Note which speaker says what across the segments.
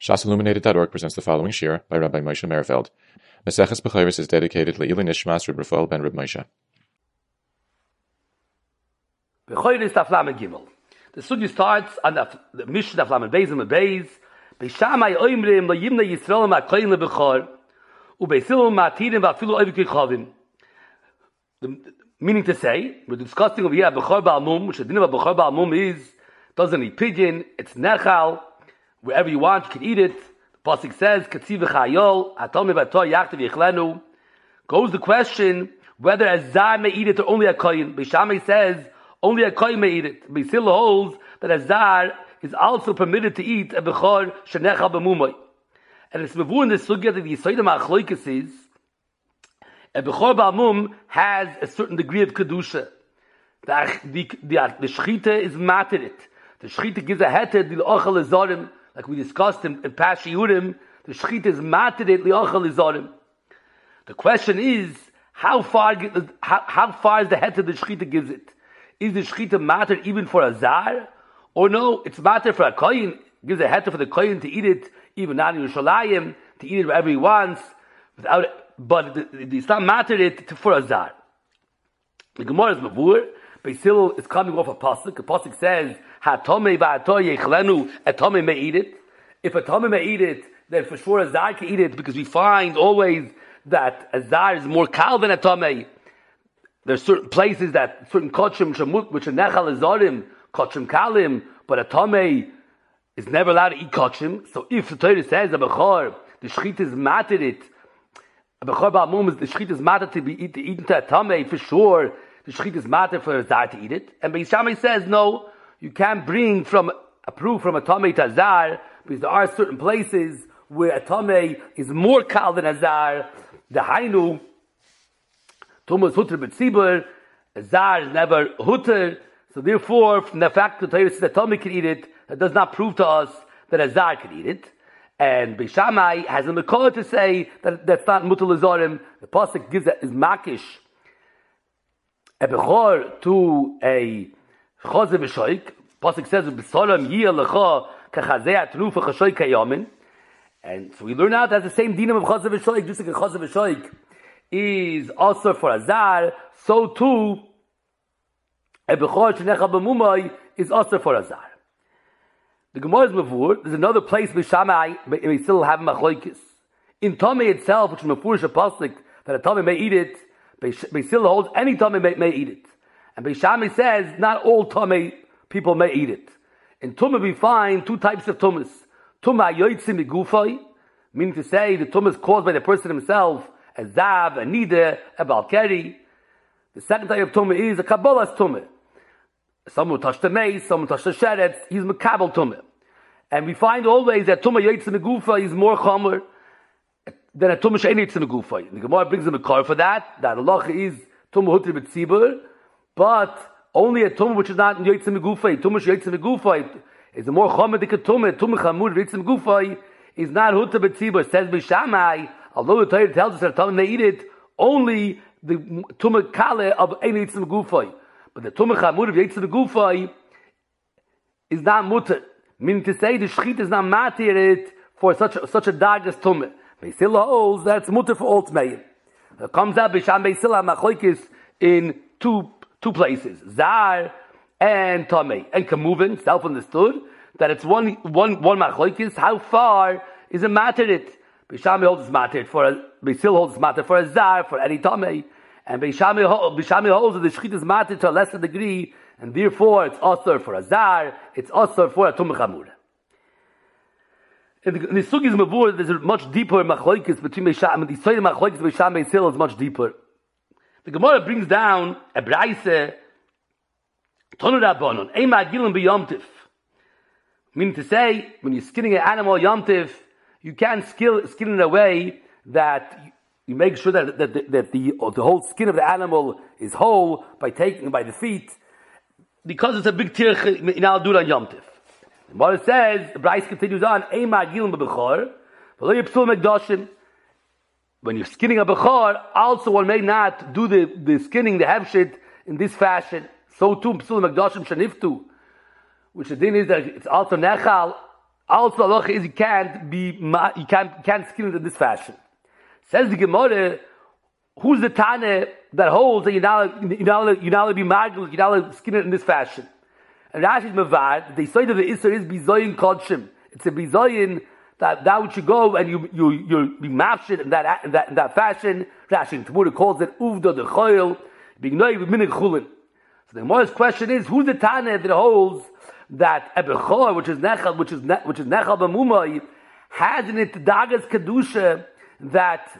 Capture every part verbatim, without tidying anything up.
Speaker 1: Shas Illuminated dot org presents the following shir by Rabbi Moshe Merfeld. Maseches Bechoros is dedicated to Le'ilui Nishmas Reb Rafael ben Reb Moshe.
Speaker 2: Bechoros Daf Lamed Gimel. The sugi starts on the, the Mishnah Daf Lamed Beis and Beis. Beishamai oimrim lo yimna Yisrael ma'koyin lebechor ubeisilu ma'atirim va'afilu oivik yichavim. Meaning to say, we're discussing over here Bechor Ba'al Mum, which the din of Bechor Ba'al Mum is, doesn't eat pigeon, it's nechal, wherever you want, you can eat it. The pasuk says, "Katziv v'chayol, atome v'ator yachtiv yichlenu." Goes the question whether a zar may eat it or only a kohen. Beishamai says only a kohen may eat it. Beisil holds that a zar is also permitted to eat a bechor shenechal b'mumay. And it's mevur in the sugya that the Yisodim Achloikis is a bechor ba'al mum has a certain degree of kedusha. The the the, the shechita is materit. The shechita gives a heter the ochel lezorim. Like we discussed in, in Pashi Urim, the shechita is materit li'ochel lezorim. The question is, how far how, how far is the heter the shechita gives it? Is the shechita matter even for a zar? Or no, it's matter for a kohen. Gives a heter for the kohen to eat it, even not in Yerushalayim, to eat it wherever he wants, without. But it's not matter it for a zar. The Gemara is mavur. Basil is coming off a pasuk. The pasuk says, "Hatome va'ator yechlenu." A tome may eat it. If a tome may eat it, then for sure a zar can eat it, because we find always that a zar is more kal than a tome. There's certain places that certain kochim shamut, which are nechal azorim, kochim kalim, but a tome is never allowed to eat kochim. So if the Torah says a bechor, the shechita is matter it. A bechor ba'al mum is the shechita is matter to be eat, to eat into a tome, for sure. The shechita is matter for a zar to eat it. And Beis Shammai says no, you can't bring from a proof from a tome to a zar, because there are certain places where a tome is more kal than a zar. The hainu tumas huter b'tzibur, a zar is never huter. So therefore, from the fact that the Torah says that tome can eat it, that does not prove to us that a zar can eat it. And Beis Shammai has a mekor to say that that's not mutal lezorim. The pasuk gives that is makish a bechor to a choze v'shoik. Pasuk says b'solam yiyah lecha kachazei atrufa chashoik kayamin. And so we learn out that the same dinam of choze v'shoik, just like a choze v'shoik is also for a zar, so too a bechor shenechal b'mumay is also for a zar. The Gemara is mavur. There's another place Beis Shammai may still have machlokes. In Tome itself, which is mafurish a pasuk that a Tome may eat it, Beis Hillel holds any Tome may, may eat it. And Beis Shammai says not all Tome people may eat it. In Tumah we find two types of Tumas. Tumah yoytzi migufay, meaning to say the Tumah is caused by the person himself, a Zav, a Nida, a Balkeri. The second type of Tumah is a Kabbalah's Tumah. Someone touched the mace, someone touched the sheretz, he's Mekabel Tumah. And we find always that Tumah yoytzi migufa is more chomer than a Tumah she'en yoytzi migufa. The Gemara brings a mekar for that. That Allah is Tumah huter b'tzibur, but only a Tumah which is not yoytzi migufa. Tumah she'yoytzi migufa is a more chomer than a Tumah. Tumah chamur yoytzi migufa is not huter b'tzibur. Says Beis Shammai, although the Torah tells us that a Tumah may eat it, only the Tumah kale of ein yoytzi migufa. But the Tumah chamur yoytzi migufa is not mutter. Meaning to say the shechita is not matir it for such a, such a dag as tumah. Beis Hillel holds that's mutter for all tmeim. It comes out Beis Shammai Beis Hillel machlokes in two two places, zar and tamei, and kamuven self understood that it's one one one machlokes. How far is it matir it? Beis Shammai holds it's matir for a Beis Hillel holds it's matir for a zar for any tamei, and Beis Shammai Beis Shammai holds that the shechita is matir to a lesser degree. And therefore, it's also for a zar, it's also for a tumah chamura. In the, in the sugis mavur, there's a much deeper machlokes between Beis Shammai and the Yisodim machlokes Beis Shammai Beis Hillel is much deeper. The Gemara brings down a braise, tonu rabbanon, ein ma'agilim b'yomtiv. Meaning to say, when you're skinning an animal yomtiv, you can't skin, skin it in a way that you make sure that, that, that, that the, the whole skin of the animal is whole by taking it by the feet. Because it's a big tirch, you now do it on Yom Tiv. The Gemara says, the Bryce continues on, Ein ma'agilim b'bechor, v'lo yipsul megdoshim. When you're skinning a bechor, also one may not do the, the skinning, the hefshit, in this fashion. So too, psul megdoshim shaniftu. Which the din is that it's also nechal Also, halacha is you can't be you can't you can't skin it in this fashion. Says the Gemara, who's the Tana that holds that you're not you're not you're not be magul, you're not skin it in this fashion? And Rashi's mevad, they say that the Isser is bizoyin kodshim. It's a bizoyin that that which you go and you you you be mafshid in that in that in that fashion. Rashi Tamura calls it uvda the choil, being noy with minig chulin. So the Gemara's question is, who's the Tana that holds that ebechor, which is nechal, which is ne, which is nechal b'mumay, has in it dagas kedusha that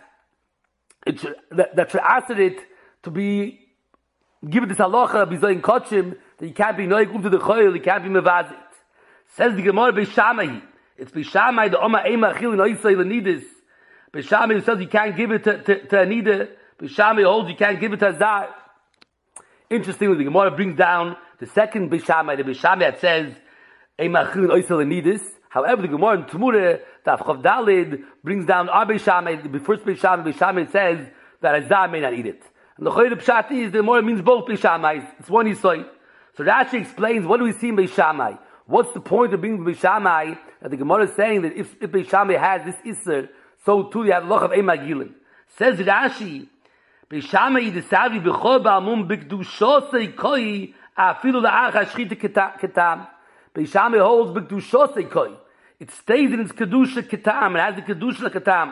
Speaker 2: it should, that, that should ask it to be given this halacha bizoyin kodshim. That you can't be noig uvda the choil, you can't be mevazit. Says the Gemara Beishamai. It's Beishamai the Oma Ema Achil in Oisei Lenidis. Beishamai says you can't give it to, to, to Anida. Beishamai holds you can't give it to Azar. Interestingly, the Gemara brings down the second Beishamai, the Beishamai that says Ema Achil in Oisei Lenidis. However, the Gemara in Tumura, the Avchav Dalid, brings down our Beishamai, the first Beishamai, Beishamai says that Azar may not eat it. And the Choyre Pshat is, the Gemara means both Beishamais. It's one Yisoi. So Rashi explains, what do we see in Beishamai? What's the point of being Beishamai? That the Gemara is saying that if, if Beishamai has this Isser, so too you have loch of Emagilin. Says Rashi, Beishamai yidisavi b'chol ba'amum b'kdushosei koi afilu la'ach ha'shchita ketam. Beishamai holds b'kdushosei koi. It stays in its kedusha ketam. It has the kedusha ketam.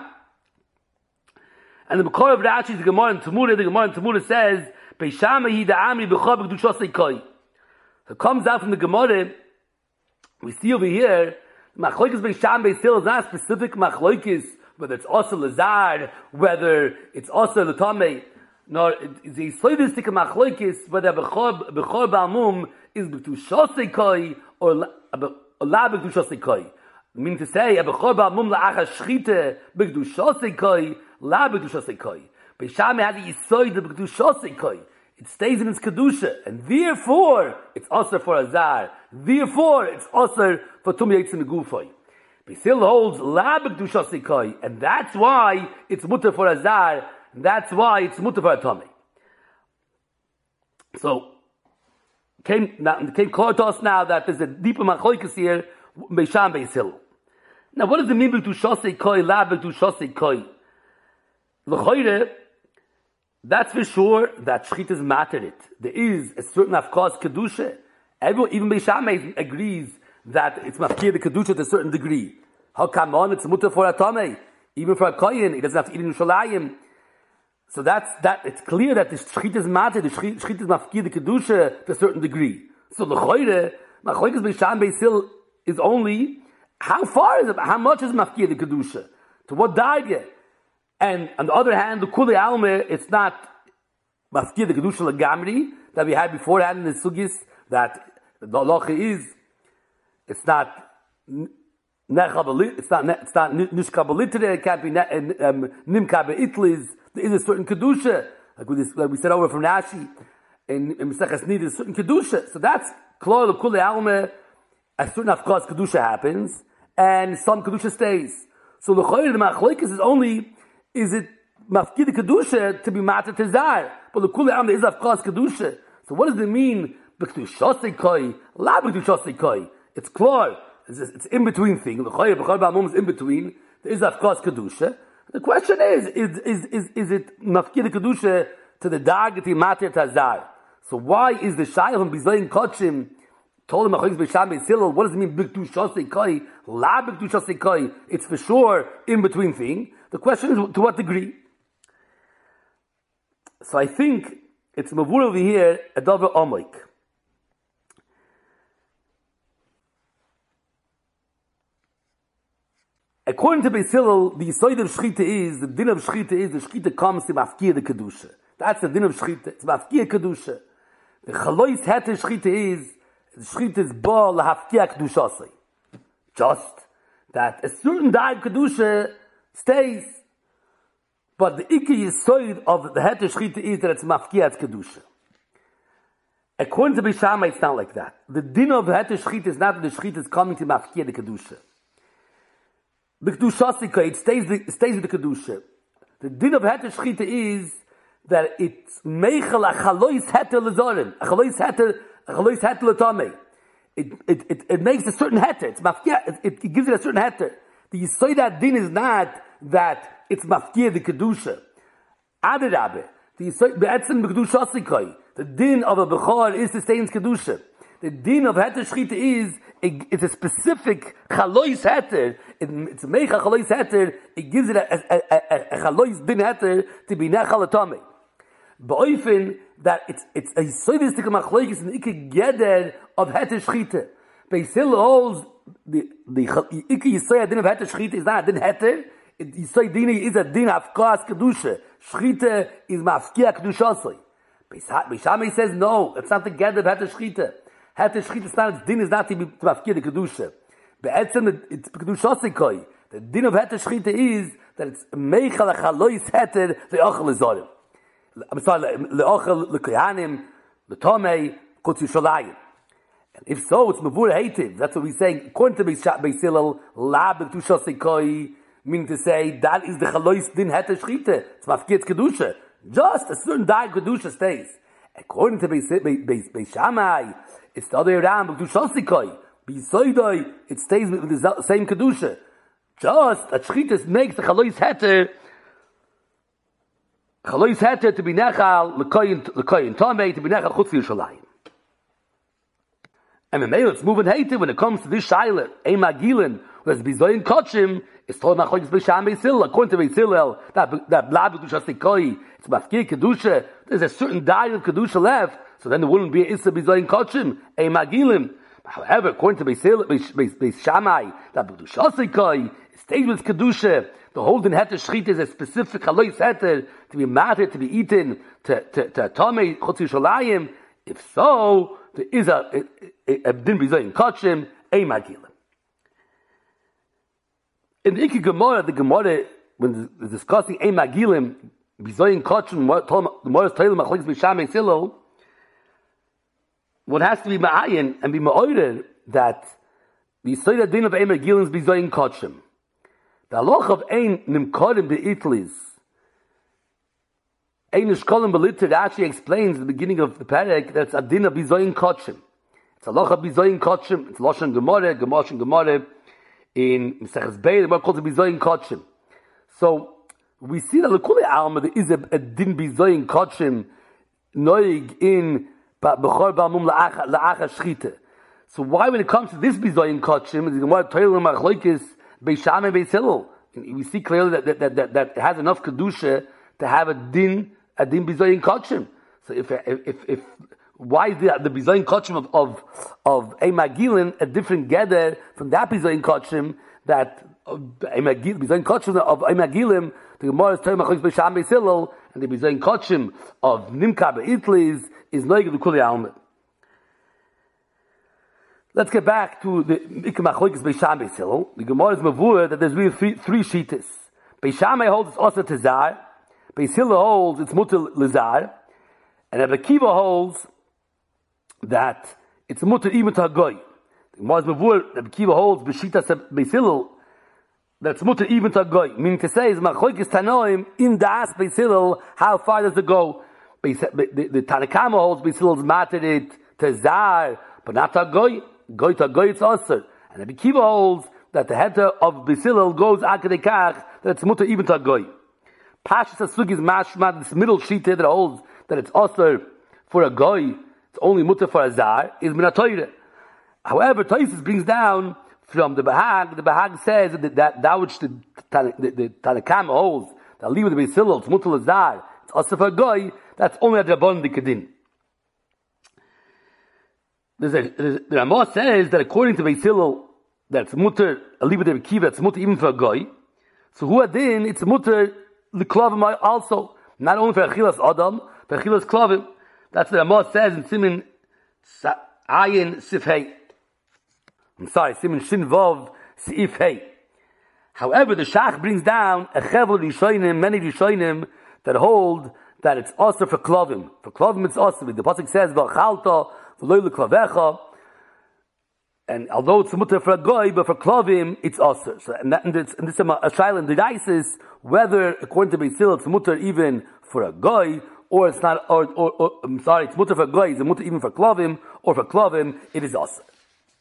Speaker 2: And the B'chor of Rashi is the Gemara in Tumura. The Gemara in Tumura says, Beishamai yida'ami b'chol b'kdushosei koi. So it comes out from the Gemara. We see over here, Machloikis Beishamai still is not specific Machloikis, whether it's also Lazar, whether it's also Latame, nor it's a Sloidistic Machloikis, whether Bechor Ba'amum is B'tushosei Koi or La B'tushosei Koi. Meaning to say, Bechor Ba'amum La'ach HaShchite B'tushosei Koi, La B'tushosei Koi. Beishamai has the Yisoid B'tushosei Koi. It stays in its kedusha, and therefore it's also for Azar. Therefore it's also for Tum Yitzim Gufay. Basil holds La B'Kedushosei Koi, and that's why it's mutter for Azar, and that's why it's mutter for Atome. So came now came clear to us now that there's a deeper machlokes here, Beisham Basil. Now what does it mean B'Kedushosei Koi, La B'Kedushosei Koi? L'choire, that's for sure that Shchit is materit. There is a certain, of course, Kedusha. Everyone, even Beishamai agrees that it's mafkir the Kedusha to a certain degree. How come on? It's mutter for Atome. Even for a Kohen, he doesn't have to eat in Shalayim. So that's, that, it's clear that the Shchit is materit, the Shchit, Shchit is mafkir the Kedusha to a certain degree. So the Choyre, Machlokes Beisham Beisil is only, how far is it, how much is mafkir the Kedusha? To what dargah? And on the other hand, the Kuli Alme, it's not Mafkir the Kedusha Lagamri that we had beforehand in the Sugis, that the halacha is, it's not Nechabalit, it's not, it's not Nishkabalitre, it can't be Nimka Be'itlis, there is a certain Kedusha, like we, like we said over from Rashi, in Mesechus Nidus, there's a certain Kedusha. So that's Klor the Kuli Alme, a certain, of course, Kedusha happens, and some Kedusha stays. So the Choyre, the Machlokes is only, is it mafkid kedusha to be matter tezar? But the kule am is of course kedusha. So what does it mean? B'kedushosei koi, la b'kedushosei koi. It's clear. It's, it's in between thing. The choyer b'chol ba'amum is in between. There is of course kedusha. The question is: is is is, is it mafkid kedusha to the dagati matter tezar? So why is the shayl from bizayin kochim told him Machlokes Beisham Beisil? What does it mean b'kedushosei koi, la b'kedushosei koi? It's for sure in between thing. The question is, to what degree? So I think it's mavur over here, a davar omoik. According to Beis Hillel, the yisoid of Shchita is, the din of Shchita is, the Shchita comes to mafkir the Kedusha. That's the din of Shchita. It's mafkir Kedusha. The chalois heter Shchita is, the Shchita is ba lahafkir Kedushasei. Just that a certain dag Kedusha stays. But the ikki yisoid of the heter Shchita is that it's mafkir Kedusha. According to Beishamai, it's not like that. The din of the heter Shchita is not that the Shchita is coming to mafkir the Kedusha. The Kedusha, it stays, it stays with the Kedusha. The din of heter Shchita is that it's meichel a chalois heter lezorim, a chalois heter, a chalois heter letamei. it, it, it, it makes a certain heter. It's mafkia. It, it, it gives it a certain heter. The Yisoid Adin is not that it's mafkia the kedusha. Adarabe. The Yisoid be'etzem b'kedusha sikoi. The din of a bechor is sustains kedusha. The din of heter shchita is it, it's a specific chalois heter. It, it's a meicha chalois heter. It gives it a, a, a, a chalois din heter to be nechal atome. Ba'oifin that it's it's a yisoidistic machloikis and ikke geder of heter shchita. Beis Hillel holds the the ikke yisoid din of heter shchita is not a din heter. Yisoid din is a din afkas kedusha. Shchita is mafkia kedushasoi. Beis Shammai says no, it's not the geder of heter shchita. Heter shchita stands din is not to be mafkia the kedusha. Be'etzem it's kedushasoi. The din of heter shchita is that it's meichal chalois heter the ochel zorim. I'm sorry, le'ochel, le'koyanim, le'tomei, kutz Yushalayim. And if so, it's mavur hated. That's what we're saying. According to Beis Hillel, lab b'kedusha sekoi, meaning to say, that is the chalois din heter shchita. It's mafkiat kedusha. Just a certain day kedusha stays. According to Beis Shammai, it's the other way around, b'kedusha sekoi. B'yisoidoi, it stays with the same kedusha. Just that shchita makes the chalois heter Chalois heter to be nechal l'koyin tomei to be nechal chutz Yushalayim. And the male, it's moving hated when it comes to this shaila. Ein magilin, whereas bizoyin kochim, it's told machlokes Beis Shammai Beis Hillel. According to Beis Hillel, that that blab kedusha sekoi, it's mafkir kedusha. There's a certain diet of kedusha left, so then there wouldn't be issa bizoyin kochim. Ein magilin. However, according to Beis Hillel, Beis Shammai, that kedusha sekoi, it stays with kedusha. The holding heter shchita is a specific chalois heter to be matter, to be eaten, to to to tomei chutz Yushalayim. If so, there is a a din bizoyin kochim a magilim. In the Ikki Gemara, the Gemara when they're discussing a magilim bizoyin kochim, the Gemara is telling machlokes Beis Shammai Beis Hillel, what has to be ma'ayin and be ma'ored that the yisoid din of a magilim is bizoyin kochim. The halach of ein nimkorim be'itlis, ein nishkolim be'litter, actually explains the beginning of the parak that's a din of bizoyin kochim. It's a halach of bizoyin kochim. It's lashon gemara, gemashon gemara in Maseches Beis. The Gemara calls it bizoyin kochim. So we see that l'kulei alma there is a, a din bizoyin kochim noig in bechor ba'amum la'acha shchita. So why, when it comes to this bizoyin kochim, the Gemara toilim machlokes Beis Shammai Beis Hillel, we see clearly that that, that, that that it has enough kedusha to have a din a din bizoyin kochim. So if if if why is the the bizoyin kochim of of of a magilin a different gather from that bizoyin kochim that a magil bizoyin kochim of a magilim the Gemara is telling machlokes Beis Shammai Beis Hillel, and the bizoyin kochim of nimka beitlis is noig l'kulei alma. Let's get back to the Ikki machlokes Beis Shammai Beis Hillel. The Gemara is mavur that there's really three, three shitas. Beis Shammai holds it's also tezar. Beis Hillel holds it's mutter lezar. And Rabbi Akiva holds that it's mutter even to hagoy. The Gemara is mavur Rabbi Akiva holds b'shitas Beis Hillel that's mutter even to hagoy. Meaning to say is machlokes tanoim in das Beis Hillel, how far does it go? The, the, the Tanna Kama holds Beis Hillel's matter it tezar, but not to hagoy. Goy to goy it's also, and Rabbi Akiva holds that the heter of Beis Hillel goes akadekach that it's mutter even to goy. Pashas Hasug is mashma, this middle sheet here that holds that it's also for a goy, it's only mutter for a zar, is min ha-Torah. However, Tosfos brings down from the Bahag, the Bahag says that that, that which the the, the Tanna Kama holds that leave with the Beis Hillel, it's mutter l'zar, it's also for a goy, that's only a drabon dikadin. There's a, there's, the Ramah says that according to Beis Hillel, that's mutter, a libud Rabbi Akiva, that's mutter even for a goy. So who adin, it's mutter l'klavim also, not only for achilas adam, for achilas klavim. That's what the Ramah says in Simin Ayin Sif Hey. I'm sorry, Simin Shin Vav Sif Hey. However, the Shach brings down a chevel rishonim, many rishonim that hold that it's also for klavim. For klavim it's also. The pasuk says v'achalta. And although it's mutter for a goy, but for klavim, it's also. So, and, that, and, this, and this is a shaila in the dices, whether, according to Beis Hillel, it's mutter even for a goy, or it's not, or, or, or I'm sorry, it's mutter for a goy, it's a mutter even for klavim, or for klavim, it is also.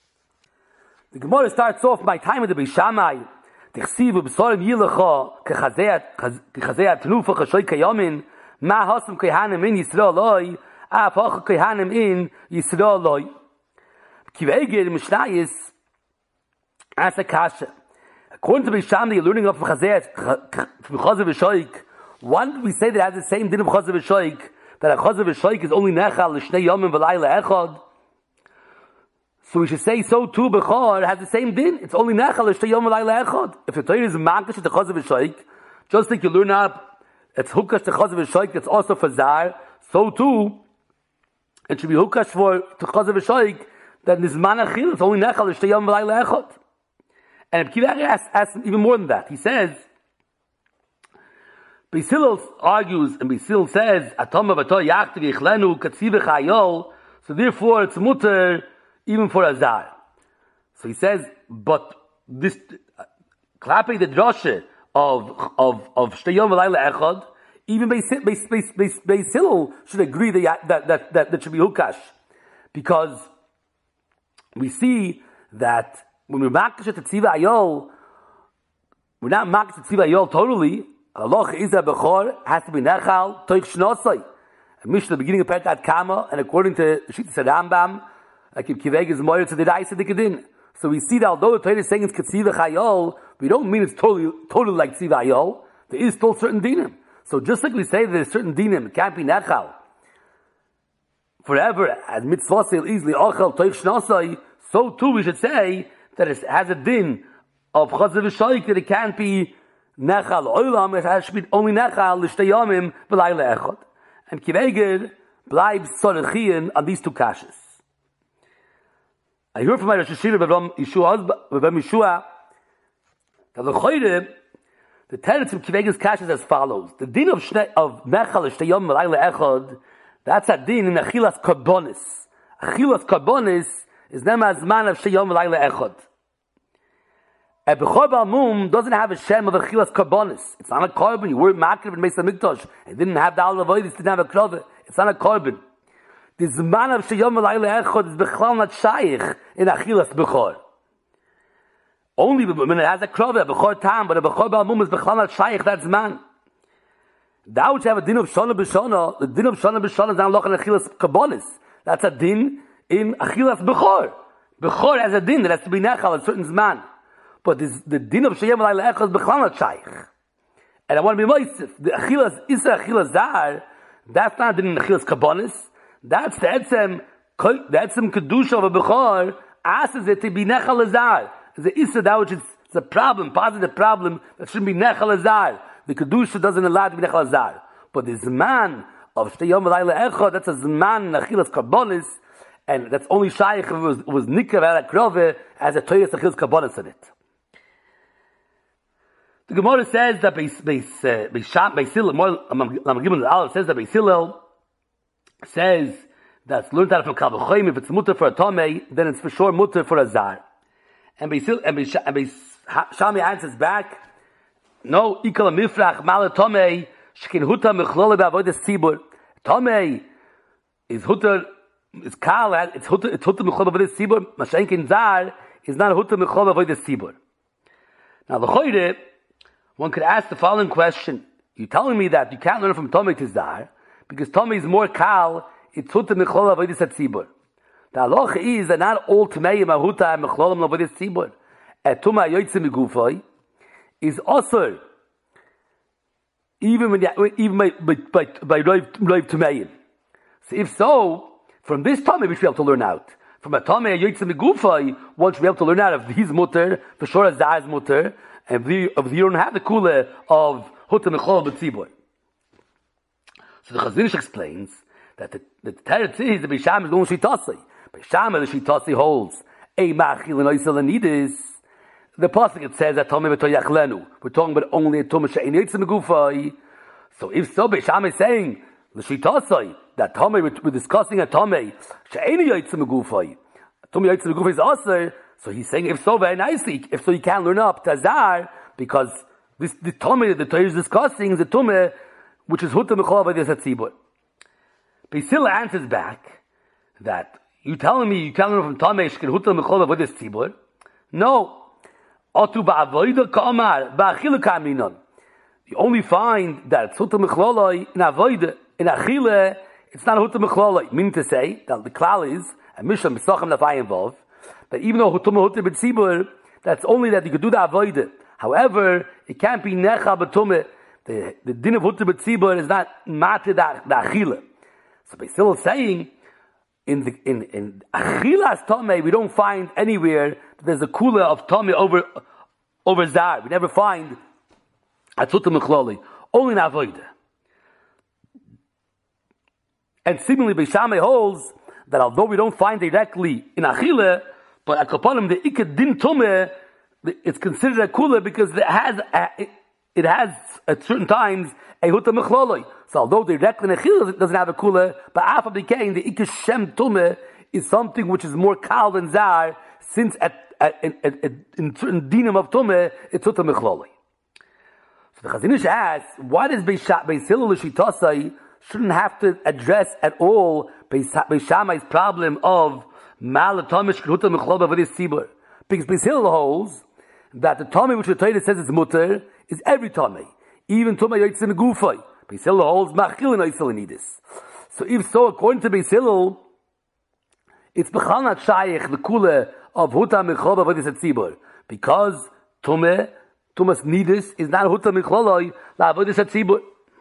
Speaker 2: The Gemara starts off by time of the Beis Shammai. Tichsiv b'sorim yilecha kechazei atnufa chashoy kayamin ma hasam kehanim in Yisrael loy af hacha kehanim in Yisrael loy. Kivegir Mishnayis asks a kasha. According to Beis Shammai, you're learning off from Chazei from Chazav v'Shoik. Why do we say that it has the same din of Chazav v'Shoik? That a Chazav v'Shoik is only nechal l'shnei yomim v'layla echad. So we should say so too. Bechor has the same din. It's only nechal l'shnei yomim v'layla echad. If the Torah is mankash to Chazav v'Shoik, just like you learn up, it's hukash to Chazav v'Shoik. It's also for zar. So too, it should be hukash for to Chazav v'Shoik. That nizman achil it's only nechal l'shnei yomim v'layla echad. And Kiva asks, asks even more than that. He says, Beis Hillel argues, and Beis Hillel says, Atoma v'to yachtiv yichlenu katziv v'chayol, so therefore it's mutter even for a zar. So he says, but this, klape the droshe of, of, of shtei yom v'layla echad, even Beis, Beis, Beis, Beis, Beis Hillel should agree that, that, that, that, that should be hukash. Because we see that when we're makish at Tziva Ayol, we're not makish at Tziva Ayol totally. Allah is a Bechor, has to be Nechal, Toich Shnosai. And Mishnah, the beginning of Perkat Kama, and according to Shittas Rambam, like if Kiveg is Moyer to the Daisa Dikadin. So we see that although the Torah is saying it's Tziva Ayol, we don't mean it's totally, totally like Tziva Ayol. There is still certain dinim. So just like we say that there's certain dinim, it can't be Nechal forever, as mitzvah say easily, Ochel, Toich Shnosai, so too we should say that it has a din of Chazav v'Shoik that it can't be Nechal Olam, it has to be only Nechal l'shtei yomim v'layla echad. And Kivegir bleibs Sorechien on these two kashas. I hear from my Rosh Hashanah B'Ram Yeshua, B'Ram Yeshua, that the Choyre, the teretz of Kivegir's kashas as follows. The din of, shne, of Nechal l'shtei yomim v'layla echad, that's a din in Achilas Karbonis. Achilas Karbonis is nema zman of sheyom v'layla echad. A Bechor Ba'al Mum doesn't have a shem of Achilas Karbonis. It's not a korban. You weren't makriv in Beis HaMikdash. It didn't have the Al Avoidis, didn't have a krove. It's not a korban. The zman of sheyom v'layla echad is bechlal not shaykh in Achilas Bechor. Only when it has a krove, a Bechor tam, but a Bechor Ba'al Mum is bechlal not shaykh, that zman. Thou which have a din of shana b'shana, the din of shana b'shana is not loch in Achilas Karbonis. That's a din in Achilas Bechor. Bechor has a din that has to be nechal at a certain zman. But this, the din of Sheyem V'layla Echad is Bechal not shaykh. And I want to be moistif. The Achilas, Issa Achilas Zar, that's not a din in Achilas Karbonis. That's the Etzem, the Etzem Kedusha of a Bechor, asks it to be nechal Zar. The Issa, that which is it's a problem, positive problem, that shouldn't be nechal Zar. The Kedusha doesn't allow it to be nechal Zar. But the zman of Sheyem V'layla Echad, that's a zman in Achilas Karbonis, and that's only shaykh if it was, was nikar ala krove as a Torah Achilas Karbonis in it. The Gemara says that Beis Beis uh, Beis Sham Beis Hillel Lamagim the Aleph says that Beis Hillel says that's learned out from Kal V'choim. If it's mutter for a tomei, then it's for sure mutter for a zar. And Beis Hillel and Beis and Beis Shami answers back, no, ikal mifrach mal tomei shkin huta mechlole ba'avodas tzibur. Tomei is huta is kal it's huta it's huta mechlole ba'avodas tzibur. Mashenkin zar is not huta mechlole ba'avodas tzibur. Now the choyre, one could ask the following question. You're telling me that you can't learn from Tomei to Zar, because Tomei is more kal, it's huta mechol avodas tzibur. The halacha is that not all Tmeim are huta mechol avodas tzibur. A Tuma yoytze megufay is also, even when you, even by, by, by, by Rav Tmeim. So if so, from this Tomei we should be able to learn out. From a Tomei yoytze megufay, one should be able to learn out of his mutter, for sure as Zar's mutter, and if you don't have the kula of huta mechol b'tzibur. So the Chazon Ish explains that the, the teretz is the Beis Shammai is going shitasi. Beis Shammai the shitasi holds a machil and oisel anidis. The pasuk it says that tomei v'to yachlenu. We're talking about only a tomei she'ein yotzei megufay. So if so, Beis Shammai is saying the shitasi that tomei we're, we're discussing a tomei she'ein yotzei megufay. Tomei yotzei megufay is aser. So he's saying, if so, very nicely, if so, you can't learn up Tazar, because this, the Tomei that the Torah is discussing is a Tomei, which is Huta Mechol Avodas HaTzibur. Beis Hillel answers back, that, you telling me you can't learn from Tomei, Shkin Huta Mechol Avodas HaTzibur? No. Otu ba'avoida ka'amar, ba'achila ka'aminon. You only find that it's huta mechloloi in avoida. In achila, it's not huta mechloloi. Meaning to say, that the klal is, and Mishnah Mesachim that I involve, that even though huta huta b'tzibur, that's only that you could do the avoida. However, it can't be necha b'tumeh. The, the din of huta b'tzibur is not mati da achila. So Beis Hillel is saying, in the in in achilas tomei, we don't find anywhere that there's a kula of tomei over over zar. We never find atzuta mechloli, only in avoida. And similarly, Beis Shammai holds that although we don't find directly in achila, but at kapanim the ikad din tomei, it's considered a kula because it has a, it, it has at certain times a huta mechloli. So although directly in achila doesn't have a kula, but after became the ikad shem tomei is something which is more kal than zar, since at, at, at, at, at in certain dinim of tomei it's huta mechloli. So the Chazon Ish asks, why does Beis Hillel l'shitasai shouldn't have to address at all Beis Shammai's problem of malatomish huta mechloli b'avodas tzibur? Because Beis Hillel holds that the tomei which the Torah says is mutter is every tomei, even tomei yotzei megufay. Beis Hillel holds machil and oisel nidis. So if so, according to Beis Hillel, it's b'chal not shayich the kula of huta mechloli b'avodas tzibur, because tomei tumas nidis is not huta mechloli b'avodas tzibur.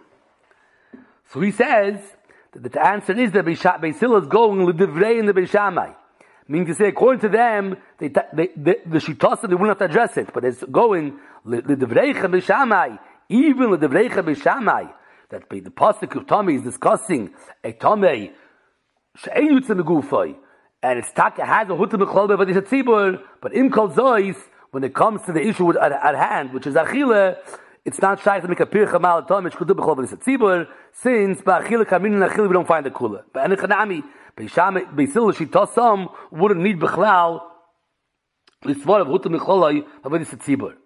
Speaker 2: So he says that the answer is that Beis Hillel is going l'divrei in the Beis Shammai. Meaning to say, according to them, they, they, they, the shitasa, they wouldn't have to address it, but it's going l'divreicha Beis Shammai, even l'divreicha Beis Shammai, that the pasuk of Tomei is discussing a Tomei she'ein yotzei megufay, and it's taka has a huta mechloli b'avodas tzibur, but im kol zois, when it comes to the issue at, at hand, which is achila, it's not shy to make a pircha mal Tomei which could do b'chol b'avodas tzibur, since ba'achila kamin and achila we don't find the kula. But anechanami, Beis Hillel shitasam wouldn't need b'chlal the svar of huta mechloli b'avodas tzibur.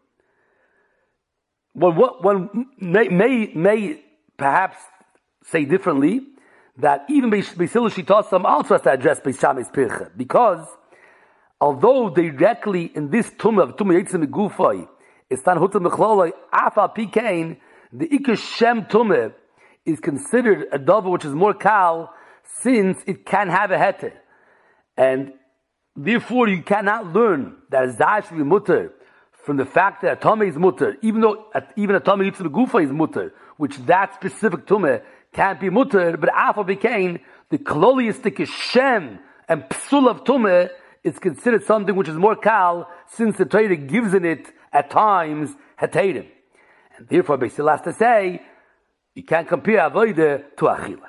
Speaker 2: Well, what one may, may may perhaps say differently, that even Beis Hillel shitasam also has to address Beis Shammai's pircha, because although directly in this tumah of tumah yotzei megufay it's not huta mechloli, afal pikein the ikar shem tumah is considered a davar which is more kal, since it can have a heter, and therefore you cannot learn that zar should be mutter from the fact that a tomei is mutter, even though even a tomei yotzei megufay is mutter, which that specific tumah can't be mutter, but after became the kloliistic shem and psul of tumah is considered something which is more kal, since the Torah gives in it at times heterim, and therefore Beis Hillel has to say you can't compare avodah to achila.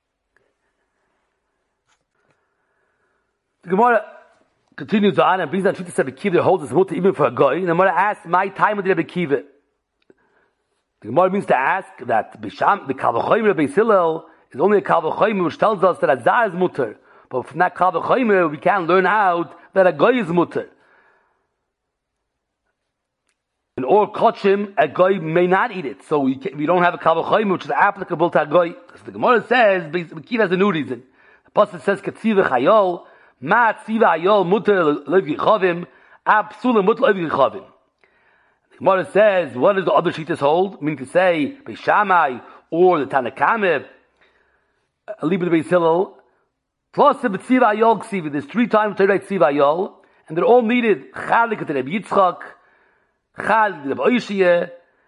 Speaker 2: The Gemara continues on and brings down Shittas Rabbi Akiva that holds this mutter even for a guy. And the Gemara asks, my time with Rabbi Akiva. The Gemara means to ask that Bisham, the Kal V'chomer of Beis Hillel is only a Kal V'chomer which tells us that a zar is mutter. But from that Kal V'chomer we can't learn out that a guy is mutter. In all kachim, a guy may not eat it. So we, can, we don't have a Kal V'chomer which is applicable to a guy. So the Gemara says, Beis Akiva has a new reason. The Pasuk says, Katziv V'chayol, Ma tziva ayol muter levi chavim, absolute muter levi chavim. The Gemara says, what does the other shittas hold? Meaning to say, Beis Shammai or the Tanakame, Aliba Beis Hillel, plus the tziva ayol ksiva. There's three times to write tziva ayol, and they're all needed. Chalik to Rabbi Yitzchak, Chalik to Rabbi Oishiyeh,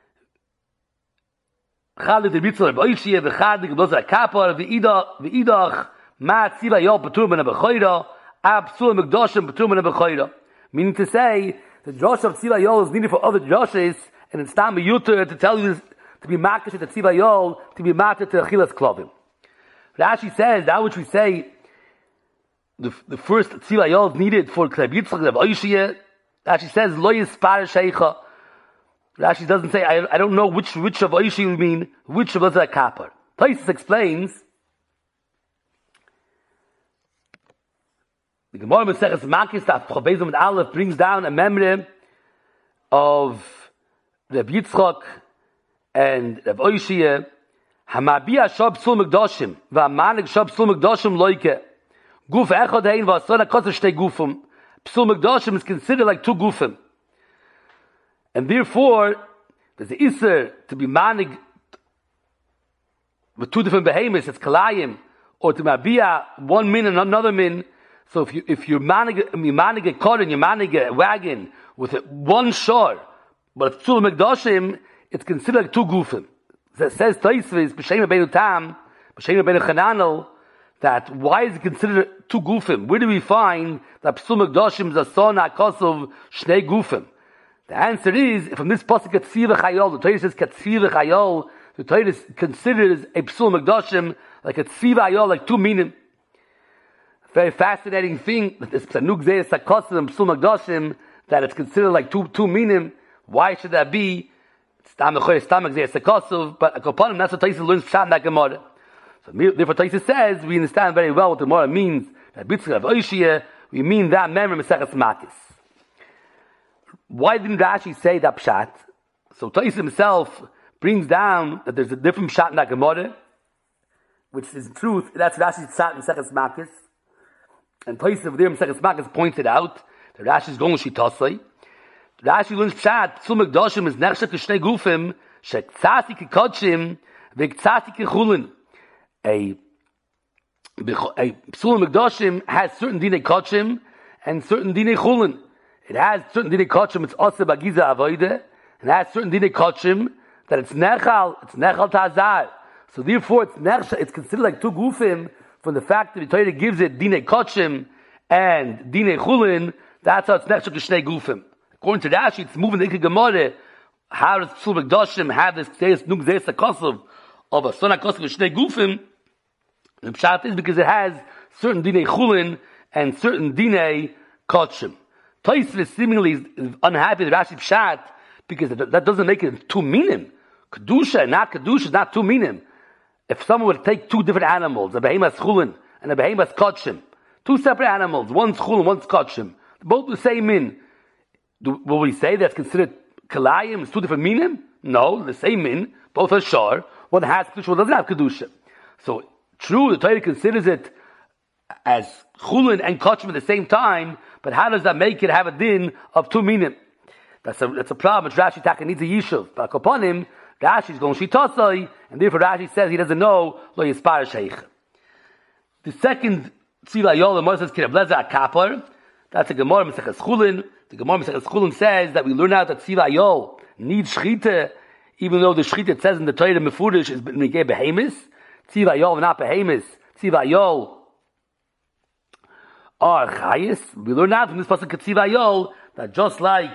Speaker 2: Chalik to Rabbi Yitzchak, Rabbi Oishiyeh, v'chalik to Rabbi Kapar, v'idach, v'idach, Ma tziva ayol patur ben b'chayra. Absolute Mekdashim B'tum and B'chayra. Meaning to say, the Josh of Tziva Yol is needed for other Joshes, and it's not Meyuter to tell you this, to be Makish at Tziva Yol, to be Makish to Achilas Klovim. Rashi says, that which we say, the, the first Tziva Yol is needed for Kleb Yitzchak, Kleb Oishiyeh. Rashi says, Lo Yispar Sheikha. Rashi doesn't say, I, I don't know which, which of Oishiyeh you mean, which of us are Kapar. Taisus explains, the Gemara Maseches Makis Daf Chavbezim with Aleph brings down a memory of Reb Yitzchak and Reb Oishiyeh. Hamabia Shab Sul Mekdashim v'Amanik Shab Sul Mekdashim Loike Guf Echad Hein v'Asara Koser Shtei Gufim Psul Mikdashim is considered like two gufim. And therefore, there's the Isser to be manig with two different behemoths, it's kalayim, or to mabia one min and another min. So if you if you're manig you manig a car and you manig a wagon with it, one shore, but if Psul Mikdashim, it's considered like two gufim. It says Taisvis b'shem beinu tam, b'shem beinu chananel, that why is it considered two gufim? Where do we find that Psul Mikdashim is a son akosov shnei gufim? The answer is from this pasuk Katziv Chayol. The Torah says Katziv Chayol. The Torah considers a Psul Mikdashim like a Tziv Chayol, like two minim. Very fascinating thing that this Psanuk Zeh Sakosim and Psul Mikdashim, that it's considered like two two minim. Why should that be? Stam Mechoy Stam Zeh Sakosim, but upon him that's what Taisa learns Pshat in that Gemara. So therefore Taisa says we understand very well what the Gemara means. That Bitzchak of Oishiyah, we mean that memory Mesechus Makis. Why didn't Rashi say that pshat? So Taisa himself brings down that there's a different pshat in that Gemara, which is in truth, that's Rashi's pshat in Seches Makis. And Taisa over there in Seches Makis pointed out that Rashi's going Shitasai. Rashi learns pshat, Psul Mikdashim is nechshek shnei gufim, shektzati kikochim, vektzati kichulin. A, a Psul Mikdashim has certain dinei kochim and certain dinei chulin. It has certain dinei kochim, it's also bagiza avoide, and it has certain dinei kochim that it's nechal, it's nechal tazar. So therefore, it's nechal, it's considered like two gufim from the fact that the Torah gives it dinei kochim and dinei chulin. That's how it's nechal shnei gufim. According to Rashi, it's moving the Ikka Gemara. How does Psul Mikdashim have this nuk zeis akosov of a son akosov of shnei gufim? The pshat is because it has certain dinei chulin and certain dinei kochim. Taisvis seemingly is unhappy with Rashi pshat because that doesn't make it two minim. Kedusha and not kedusha is not two minim. If someone would take two different animals, a behemoth chulin and a behemoth kochim, two separate animals, one's chulin, one's kochim, both the same min, do, will we say that's considered kalayim? It's two different minim? No, the same min, both are shor. One has kedusha, one doesn't have kedusha. So true, the Torah considers it as chulin and kochim at the same time. But how does that make it have a din of two minim? That's a that's a problem. It's Rashi Taka needs a yishuv. But upon him, Rashi is going shitasai, and therefore Rashi says he doesn't know lo yispar sheikh. The second tzila yol, the Gemara says kirablezer akapar. That's a Gemara Maseches Chulin. The Gemara Maseches Chulin says that we learn out that tzila yol needs shchita, even though the shchita it says in the Torah mefurish is negei behemis. Tzila yol not behemis. Tzila yol are chayis. We learn out from this pasuk Ketziv Ayol that just like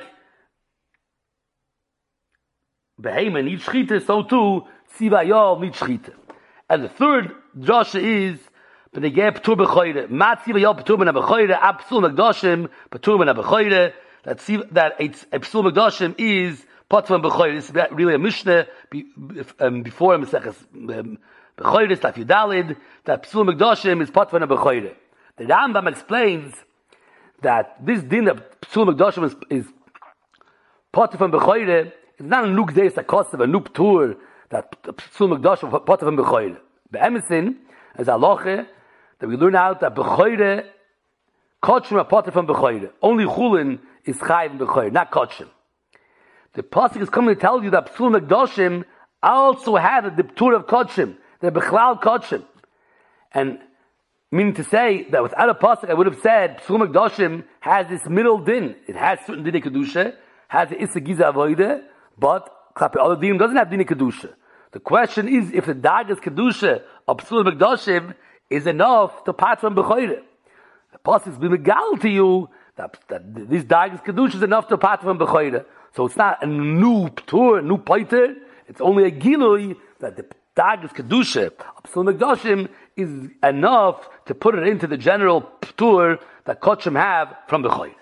Speaker 2: Behema needs shchita, so too Tziv Ayol needs shchita. And the third drasha is B'negei P'tur B'choyre. Ma Tziv Ayol P'tur B'na B'choyre, A Psul Mikdashim P'tur B'na B'choyre. That that a Psul Mikdashim is P'tur B'na B'choyre. This is really a Mishnah um, before Maseches B'choyre, Staf Yudalid, that Psul Mikdashim is P'tur B'na B'choyre. The Rambam explains that this din of Psul Mikdashim is, is Potter from B'choyre. It's not a nuk zeis akosov, a nuk tur that Psul Mikdashim Potter from B'choyre. Be'emesin, as halacha, that we learn out that B'choyre, Kochim are Potter from B'choyre. Only Chulin is Chayiv in B'choyre, not Kochim. The pasuk is coming to tell you that Psul Mikdashim also had the tur of Kochim, the B'chlal Kochim. And meaning to say that without a pasuk, I would have said Psul Mikdashim has this middle din. It has certain dinei kedusha, has the issa giza avoide, but klape other din doesn't have dinei kedusha. The question is if the dagas kedusha of Psul Mikdashim is enough to part from b'choyre. The pasuk is being legal to you that, that this dagas kedusha is enough to part from b'choyre. So it's not a new ptur, a new paiter. It's only a gilui that the dagas kedusha of Psul Mikdashim is enough to put it into the general ptur that kochim have from the choyre.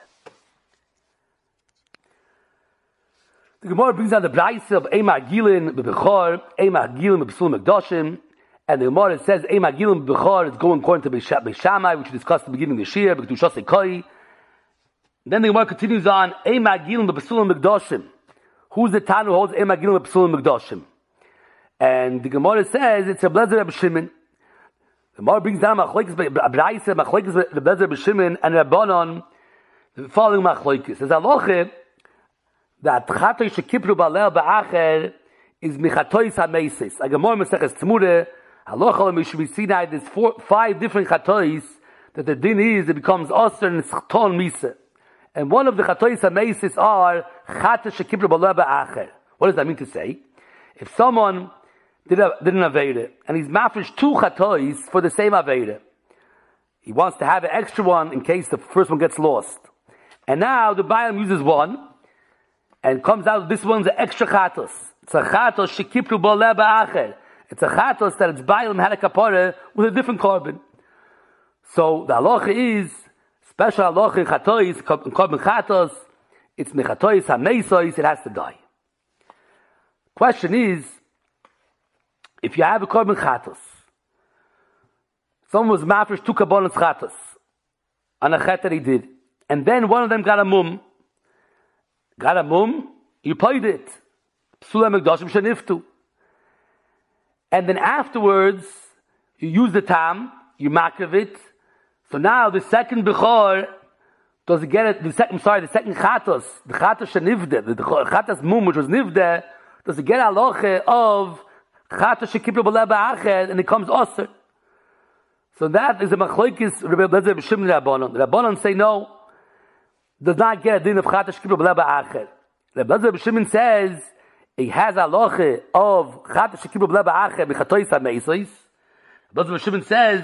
Speaker 2: The Gemara brings down the brayse of Eimah Gilin b'Bechor, Eimah Gilin b'Psul Mikdashim, and the Gemara says Eimah Gilin b'Bechor is going according to Beishamai, which we discussed at the beginning of the Shir, b'Kedushas Koi. Then the Gemara continues on Eimah Gilin b'Psul Mikdashim. Who's the Tanu who holds Eimah Gilin b'Psul Mikdashim? And the Gemara says it's a Blazer Reb Shimon. The Gemara brings down Machlekes Brayse, Machlekes Blazer Reb Shimon and Rabbanon The following machloikis is halacha that chatois shekipru b'aleh ba'acher is michatois hameisis. Like a more Maseches Tzmura, halacha l'mishvi Sinai, there's four, five different chatois that the din is, it becomes osir and it's ton misa. And one of the chatois hameisis are chatois shekipru b'aleh ba'acher. What does that mean to say? If someone did, a, did an Aveira, and he's mafresh two chatois for the same Aveira, he wants to have an extra one in case the first one gets lost. And now the Bailam uses one, and comes out, this one's an extra chatos. It's a chatos shekipru b'aleh ba'acher. It's a chatos that it's Bailam had a kapara with a different carbon. So the halacha is, special halacha in chatois, in carbon chatos, it's mechatois hameisos, it has to die. Question is, if you have a carbon chatos, someone was mafresh two kabbalas chatos on a chet that he did, and then one of them got a mum, got a mum, you paid it. Psula Megdashim sheniftu. And then afterwards, you use the tam, you makriv it. So now the second bechor, does it get it, the second, I'm sorry, the second chatos, the chatos shenivde, the chatos mum, which was nivde, does it get aloche of chatos shekipru b'aleh ba'acher, and it comes osir. So that is a machloikis, Rabbi Eliezer b'Shimon Rabbanon. The Rabbanon say no, does not get a din of chatos shekipru b'aleh ba'acher. Rabbi Eliezer b'Shimon says, it has aloche of chatos shekipru b'aleh ba'acher b'chatois hameisos. Rabbi Eliezer b'Shimon says,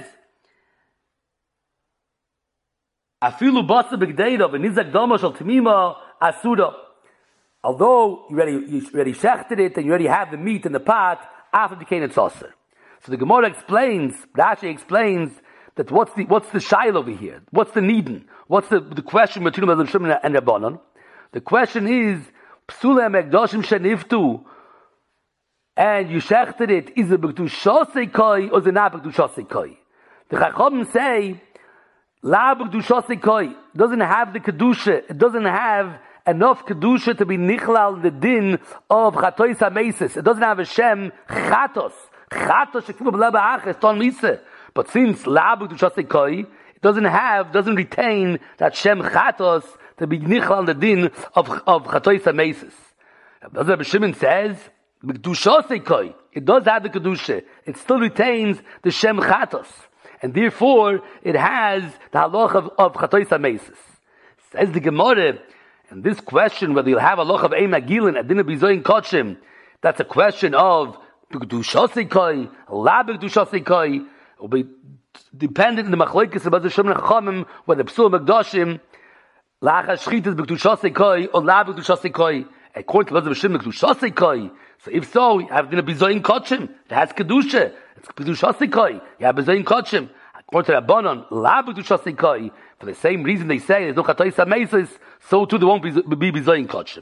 Speaker 2: afilu basa b'gdeida v'nizak dama shel tamima asura. Although you already, you already shechted it and you already have the meat in the pot, after the cane it's osir. So the Gemara explains, Rashi explains, that what's the, what's the shail over here? What's the nidin? What's the, the question between Rabbi Shimon and Rabbanon? The question is, psula megdoshim sheniftu, and you shechted it, is it b'kedushasei koi, or is it not b'kedushasei koi? The Chachamim say, la b'kedushasei koi, doesn't have the kedusha, it doesn't have enough kedusha to be nichlal the din of chatois hameisos. It doesn't have a shem chatos. Chatos shekipru b'aleh ba'acher is ton misa. But since la b'kedushasei koi, it doesn't have, doesn't retain that shem chatos to be nichlal the din of of chatois hameisos. Rabbi Shimon says, b'kedushasei koi, it does have the kedusha. It still retains the shem chatos, and therefore it has the halach of of chatois hameisos. Says the Gemara. And this question, whether you'll have a loch of Ein Agilin, Adina Bizoyin Kotchim, that's a question of B'Kedushasei Koi, La B'Kedushasei Koi, will be dependent in the Machlokes about the Shemon Chachamim, whether Psul Megdashim, La Chashchit is B'Kedushasei Koi, or La B'Kedushasei Koi. According to the Shemon B'Kedushasei Koi, so if so, you have Adina Bizoyin Kotchim, it has Kedusha, it's B'Kedushasei Koi, you have Bizoyin Kotchim. According to Rabbanon, La B'Kedushasei Koi, for the same reason they say there's no chatois hameisos, so too there won't be be bizoyin kotchim.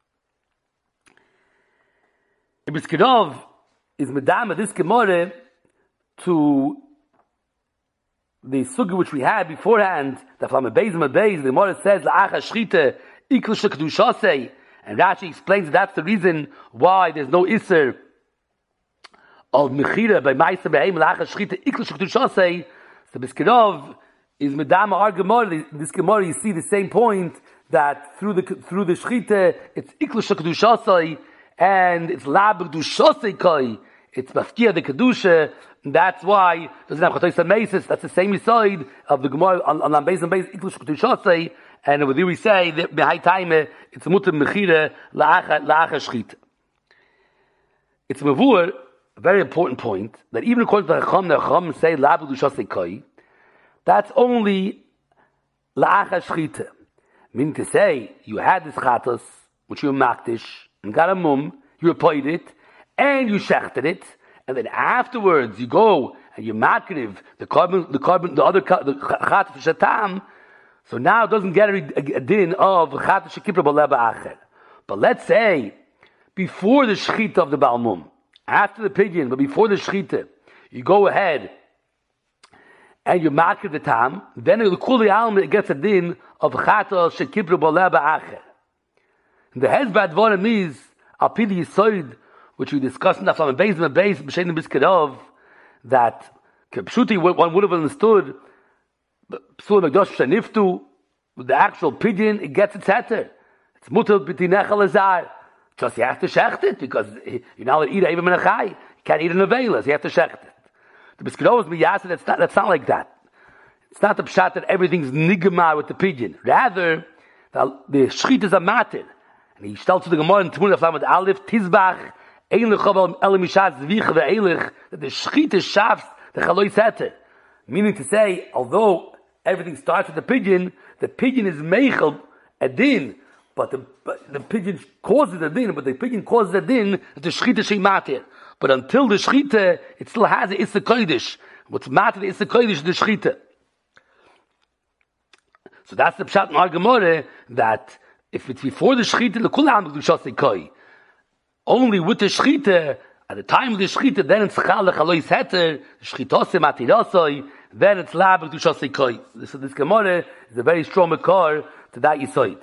Speaker 2: Ibn Skirov is medama this Gemara to the sugi which we had beforehand, that from a beis and a beis, the Gemara says la'ach hashchita ikl shekedushasei, and Rashi explains that that's the reason why there's no iser of mechira by ma'aser be'em la'ach hashchita ikl shekedushasei. So Biskirov is medama our Gemara. This Gemara, you see the same point that through the through the shchita it's iklush kedushasai and it's la b'kedushasai kai. It's mafkia the kedusha. That's why it doesn't have chatois hameisos. That's the same side of the Gemara on on base and base iklush kedushasai. And over there we say that behind time it's mutar mechira la'ach la'ach shchita. It's mavur, a very important point that even according to the Chacham, the Chacham say la b'kedushasai kai. That's only la'ach hashchita. Meaning to say, you had this chatos, which you makdish, and got a mum, you applied it, and you shechted it, and then afterwards you go and you makriv the carbon, the carbon, the other the chatos shatam. So now it doesn't get a, a, a din of chatos shekipru b'aleh ba'acher. But let's say before the shechita of the balmum, after the pigeon, but before the shechita, you go ahead and you makriv the tam, then the kuli alm it gets a din of chatos shekipru b'aleh ba'acher. The hezbad dvarim is al pi the yisoid, which we discussed in the from a base and a base b'shein biskadov, that kepshuti one would have understood psul megdosh sheniftu the actual pigeon, it gets its heter. It's mutal b'tinechel azar. Just you have to shecht it, because you're not allowed to eat it even in a chai. You can't eat it in a velas, you have to shecht it. The Biskiros miyasa, that's not, that's not like that. It's not the pshat that everything's nigmar with the pigeon. Rather, the, the shchit is a matir. And he tells to the Gemara in Tmunah Flam with Aleph, Tizbach, Ein lechavel ele mishas zvich ve'elich, that the shchit is shafs, the chaloi seter. Meaning to say, although everything starts with the pigeon, the pigeon is meichel a din, but the, but the pigeon causes a din, but the pigeon causes a din, that the shchita she matir. But until the shchita, it still has the Issa Kodesh. What's matir the Issa Kodesh, the shchita. So that's the pshat in our Gemara, that if it's before the shchita, the kulam du shasei koi. Only with the shchita, at the time of the shchita, then it's chal lechaloi seter, shchitose matirosoi, then it's lab du shasei koi. So this Gemara is a very strong makar to that yisoid.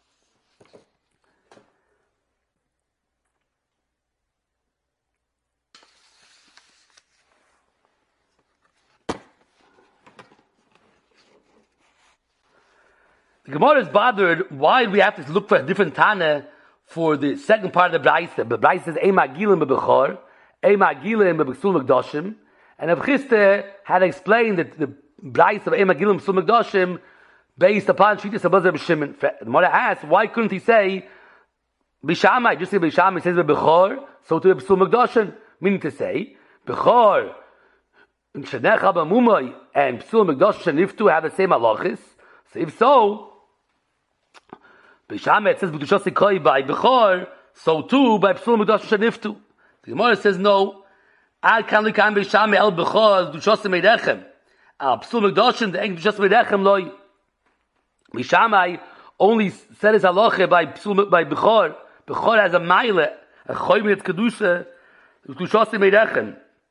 Speaker 2: The Gemara is bothered why we have to look for a different Tana for the second part of the Braisa. The Braisa says, Eima Gilim Bebechor, Eima Gilim Bebechsul Mekdoshim. And Abchiste had explained that the Braisa of Eima Gilim Bebechsul Mekdoshim based upon Shittas Abazar B'Shimon. The Gemara asks, why couldn't he say Bishamai? Just say Bishamai says Bebechor, so to Bebechsul Mekdoshim. Meaning to say, Bechor, Shenecha B'Mumai, and Bechsul Mekdoshim Sheniftu have the same halachis. So if so, B'Shameh it says B'Dushas Koi by Bechor, so too by Psul Mekdosh Sheniftu. The Gemara says no. Al kan likam B'Shameh el Bechor Dushas Meidechem. Al Psul Mekdoshim the Eng Dushas Meidechem loy. B'Shameh only said his halacha by Psul by Bechor. Bechor has a mile, a choymet kedusha Dushas Meidechem.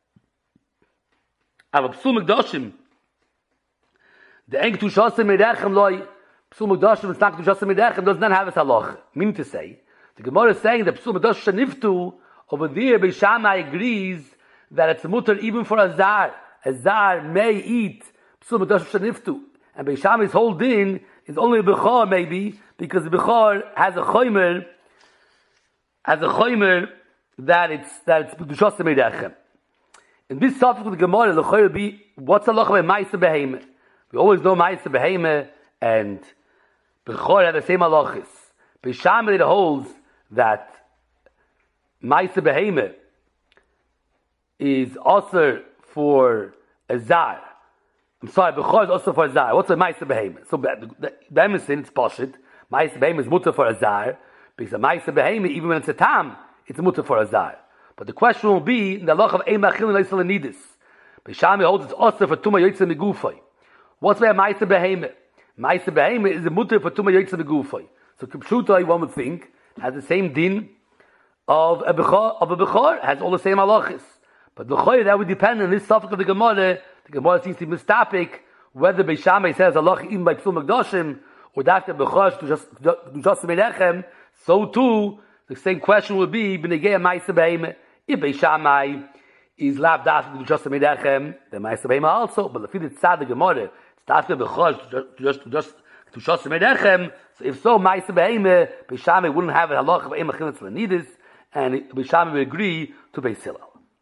Speaker 2: Al Psul Mekdoshim the Eng Dushas Meidechem loy. Psul Mekdoshim is not Dushas Meidechem, does not have a halach. Meaning to say, the Gemara is saying that Psul Mekdosh Sheniftu, over there, Beishamai agrees that it's mutter even for a zar. A zar may eat Psul Mekdosh Sheniftu. And Beishamai's whole din is only a Bechor maybe, because the Bechor has a choymer, has a choymer that it's, that it's Dushas Meidechem. In this topic of the Gemara, the choymer will be, what's the halach by Ma'aser Behemah? We always know Ma'aser Behemah and Bechor have the same halachis. Beishamai holds that Ma'aser Behemah is also for a zar. I'm sorry, Bechor is also for a zar. What's a Ma'aser Behemah? So the Bemesin, it's Pashit. Ma'aser Behemah is mutter for a zar, because a Ma'aser Behemah, even when it's a tam, it's mutter for a zar. But the question will be, in the halach of Eima Chilin Leisel Nidis, Beishamai holds it's also for Tuma Yotzei Megufay. What's by a Ma'aser Behemah? Ma'aser Behemah is a mutter for Tuma Yotzei Megufay. So Kipshutai, one would think, has the same din of a Bechor, of a Bechor, has all the same halachis. But the Bechor, that would depend on this topic of the Gemara. The Gemara seems to be mistopic, whether Beishamai says halach even by Psul Mekdoshim, or that the Bechor Dushas Meidechem, so too, the same question would be, B'negei Ma'aser Behemah. If Beishamai is lab das Dushas Meidechem, then Ma'aser Behemah also, but the Fidit Tzad the Gemara, it's that the Bechor just Dushas Meidechem. So if so, Ma'aser Behemah, Beishamai wouldn't have a halach of Eima Chilin Nidis, and Beishamai would agree to Beis Hillel.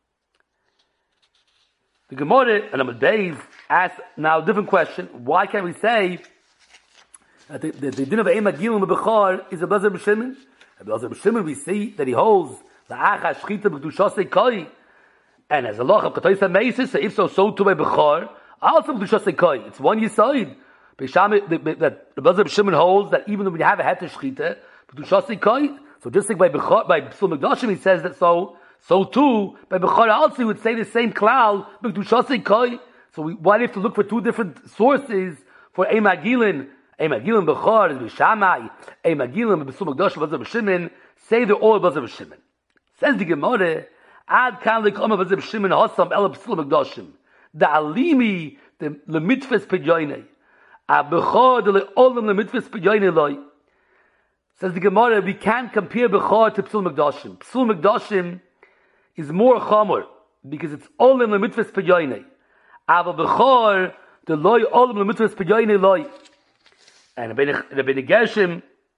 Speaker 2: The Gemara and Amud Beis asks now a different question. Why can't we say that the, the, the din of Eima Gilum Bechor is a Bezer B'Shimon? A Bezer B'Shimon we see that he holds the Acha Shchita B'Dushasei Koi, and as a loch of Katoisa Meisis, so if so, so too by Bechor, also B'Dushasei Koi. It's one Yisoid. Beishamai, that the Bezer B'Shimon holds that even when you have a Heter Shchita B'Dushasei Koi, so just like by Bechor, by Psul Mekdoshim, he says that so, so too, by Bechor also he would say the same klal, B'Dushasei Koi. So we, why do you have to look for two different sources for Eima Gilin? Eima Gilin Bechor is Beishamai, Eima Gilin B'Psul Mekdoshim, Bezer B'Shimon, say they're all Bezer B'Shimon. Says the Gemara, Ad kan lekoma Bezer B'Shimon hasam el Psul Mekdoshim, the alimi, the lemitfes pidyoinei, a Bechor the leolam lemitfes pidyoinei loy. Says the Gemara, we can't compare Bechor to Psul Mekdoshim. Psul Mekdoshim is more chamor, because it's olim lemitfes pidyoinei. Ava Bechor, the loy olim lemitfes pidyoinei loy. And Rabbeinu Gershom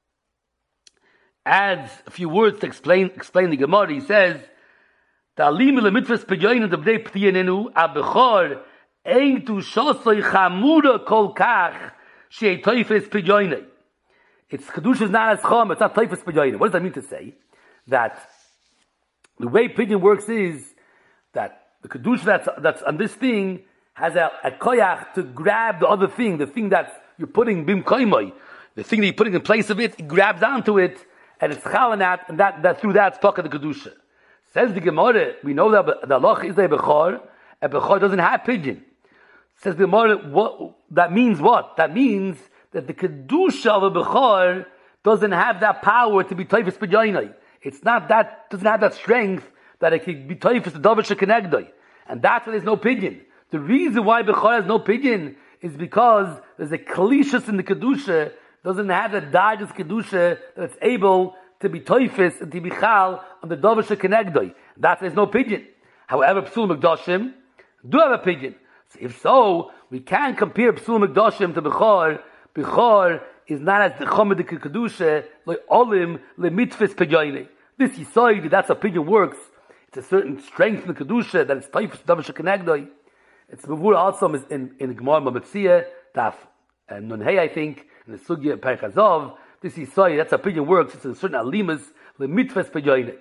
Speaker 2: adds a few words to explain explain the Gemara. He says, "Ta'lim lemitzvos pejoyin the bnei ptiyanenu abechor ein tu shosoi chamura kol kach shei toifes pejoyin." It's kedusha is not as chum. It's not toifes pejoyin. What does that mean to say? That the way pidyon works is that the kedusha that's that's on this thing has a, a koyach to grab the other thing, the thing that you're putting bim koimoy, the thing that you're putting in place of it, it grabs onto it, and it's chalanat, and that, that through that spark of the kedusha. Says the Gemara, we know that the loch is a bechor, a bechor doesn't have pidyon. Says the Gemara, what that means? What that means that the kedusha of a bechor doesn't have that power to be toifus pidyoinai. It's not that doesn't have that strength that it can be toifus the davar shekenegdoi, and that's why there's no pidyon. The reason why bechor has no pidyon is because there's a klishus in the kedusha doesn't have the dargis kedusha that's able to be toifus and to be chal on the davar shekenegdoi. That's why there's no pidyon. However, psul mikdashim do have a pidyon. So if so, we can compare psul mikdashim to bechor. Bechor is not as the chomedik kedusha like olim le mitzvahs pidyoinei. This yisoid, that's how pidyon works. It's a certain strength in the kedusha that it's toifus davar shekenegdoi. It's mavur also in in the Gemara Mametzia Daf and Nun Hey, I think, in the Sugya Perek Hazov. This is sorry, that's how pidyon works. It's a certain alimas le mitzvahs pidyoinei.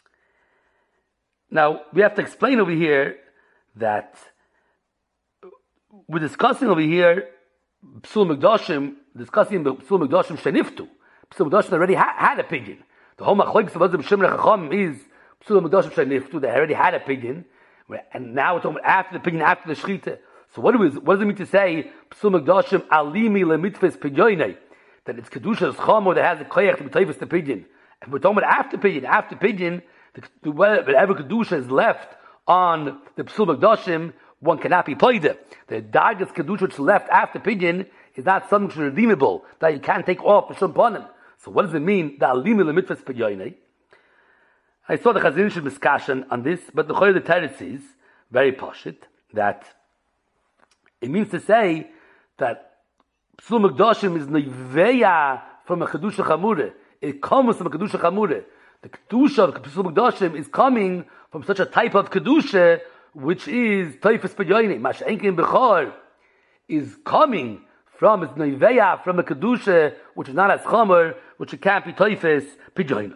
Speaker 2: Now we have to explain over here that we're discussing over here psul mikdashim, discussing psul mikdashim sheniftu. Psul mikdashim already ha- had a pidyon. The whole machlokes of Azim Shimon Chacham is psul mikdashim sheniftu. They already had a pidyon. And now we're talking about after the pidyon, after the shechita. So what, do we, what does it mean to say psul mikdashim alimi lemitzvahs pidyoinei? That it's kedusha's chomo that has a koyach to be toifus the pidyon. And we're talking about after pidyon. After pidyon, the, the, whatever kedusha is left on the psul mikdashim, one cannot be played. The dargis kedusha which is left after pidyon is not something which is redeemable that you can't take off for some panim. So what does it mean? The alimi lemitzvahs pidyoinei. I saw the Chazon Ish discussion on this, but the Choy the Teretz is very poshut that it means to say that psul mikdashim is neveya from a kedusha chamura. It comes from a kedusha chamura. The kedusha of psul mikdashim is coming from such a type of kedusha which is toifus pidyoinei. Masha'enkin bechor is coming from its neveya from a kedusha which is not as chomer, which it can't be toifus pidyoinei.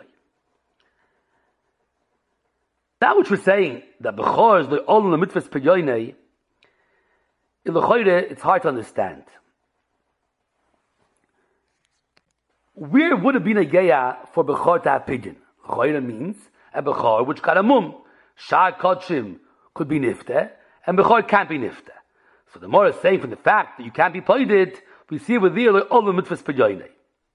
Speaker 2: That which we're saying, that bechor is the olam the mitzvahs pidyoinei, in the choyre, it's hard to understand. Where would it be a geya for bechor to have pidyon? Choyre means a bechor which got a mum. Shar kodshim could be nifte, and bechor can't be nifte. So the more is saying from the fact that you can't be poided, we see over there like olam mitzvahs pidyoinei.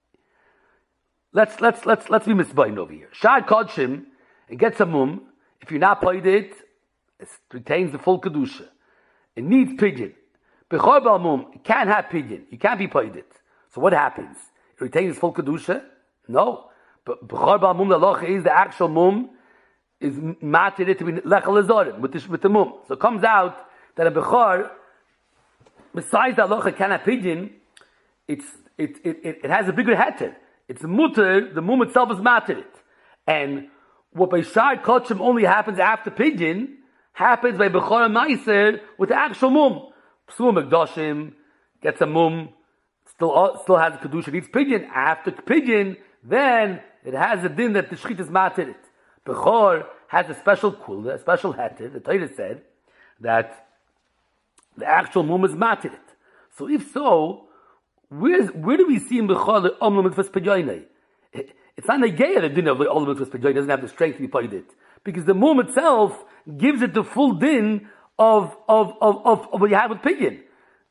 Speaker 2: Let's let's let's let's be misbayin over here. Shar kodshim and gets a mum. If you're not paid it, it retains the full kedusha. It needs pidyon. Bechor bal mum, it can't have pidyon. You can't be paid it. So what happens? It retains full kedusha? No. But bechor bal mum, the loch is the actual mum is matir to be lechel azorim with the with the mum. So it comes out that a bechor, besides the loch, it can't have pidyon. It's it it it, it has a bigger heter. It's mutter. The mum itself is matir it, and what by Shar Kodshim only happens after pidyon happens by Bechor Meiser with the actual mum. Psul Mikdashim gets a mum, still still has a kedusha, needs pidyon. After pidyon, then it has a din that the shechit is matir it. Bechor has a special kula, a special heter. The Torah said that the actual mum is matir it. So if so, where's where do we see in Bechor the omlam mitzvahs pidyoinei? It's not negaya the din of the ultimate mitzvahs pidyoinei doesn't have the strength to be paid it, because the mum itself gives it the full din of of of of, of what you have with pidyon.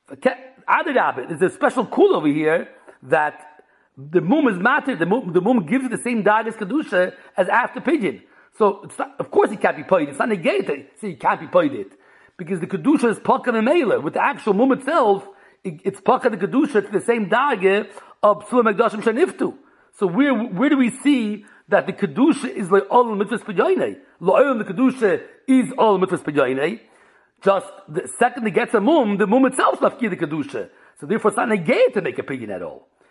Speaker 2: There's a special kula over here that the mum is matir. The mum, the mum gives it the same dargis kedusha as after pidyon. So it's not, of course it can't be paid. It's not negaya to say you can't be paid it, because the kedusha is pakad and meiler with the actual mum itself. It, it's pakad the kedusha to the same dargis of psul mikdashim sheniftu. So where where do we see that the kedusha is like all mitzvahs pidyoinei? La'olam the kedusha is all mitzvahs pidyoinei. Just the second it gets a mum, the mum itself is mafkir the kedusha. So therefore, it's not negay to make a pidyon at all.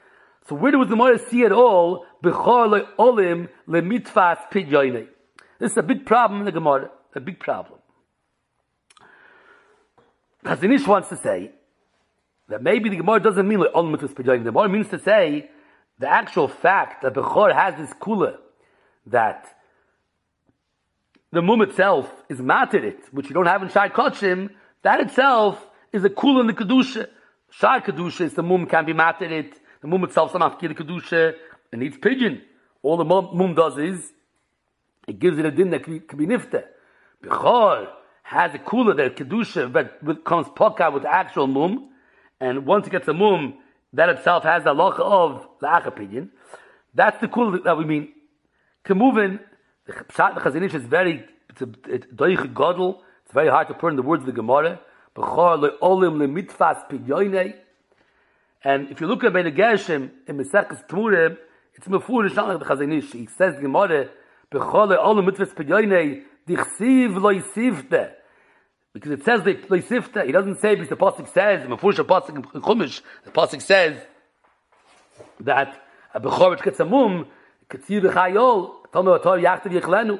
Speaker 2: So where does the Gemara see at all? Bechor le'olim le'mitfas pidyoinei. This is a big problem in the Gemara. A big problem. Chazon Ish wants to say that maybe the Gemara doesn't mean le'olim mitfas pidyoinei. The Gemara means to say the actual fact that Bechor has this kula, that the mum itself is materit, which you don't have in Shai Kodshim, that itself is a kula in the Kedusha. Shai Kedusha is the mum can be materit. The mum itself is not the Kedusha. It needs pigeon. All the mum does is, it gives it a din that can be, can be nifta. Bechor has a kula that Kedusha that comes poka with the actual mum, and once it gets a mum, that itself has the halacha of the acha pigeon. That's the kula that we mean. Kemuvin, the Pshat the Chazon Ish is very, it's a doich gadol. It's very hard to put in the words of the Gemara. Bechor le'olim le'mitfas pidyoinei. And if you look at Bein Gershom in Mesechus Tmurim, it's mefurish not like the Chazon Ish. He says the Gemara, Bechor le'olim mitfas pidyoinei dichsiv lo'isivte. Because it says lo'isivte. He doesn't say because the pasuk says, mefurish a pasuk in Chumash, the pasuk says that a Bechor which gets a mum, Katziv v'chayol, Tomer v'tor yachtiv yichlenu.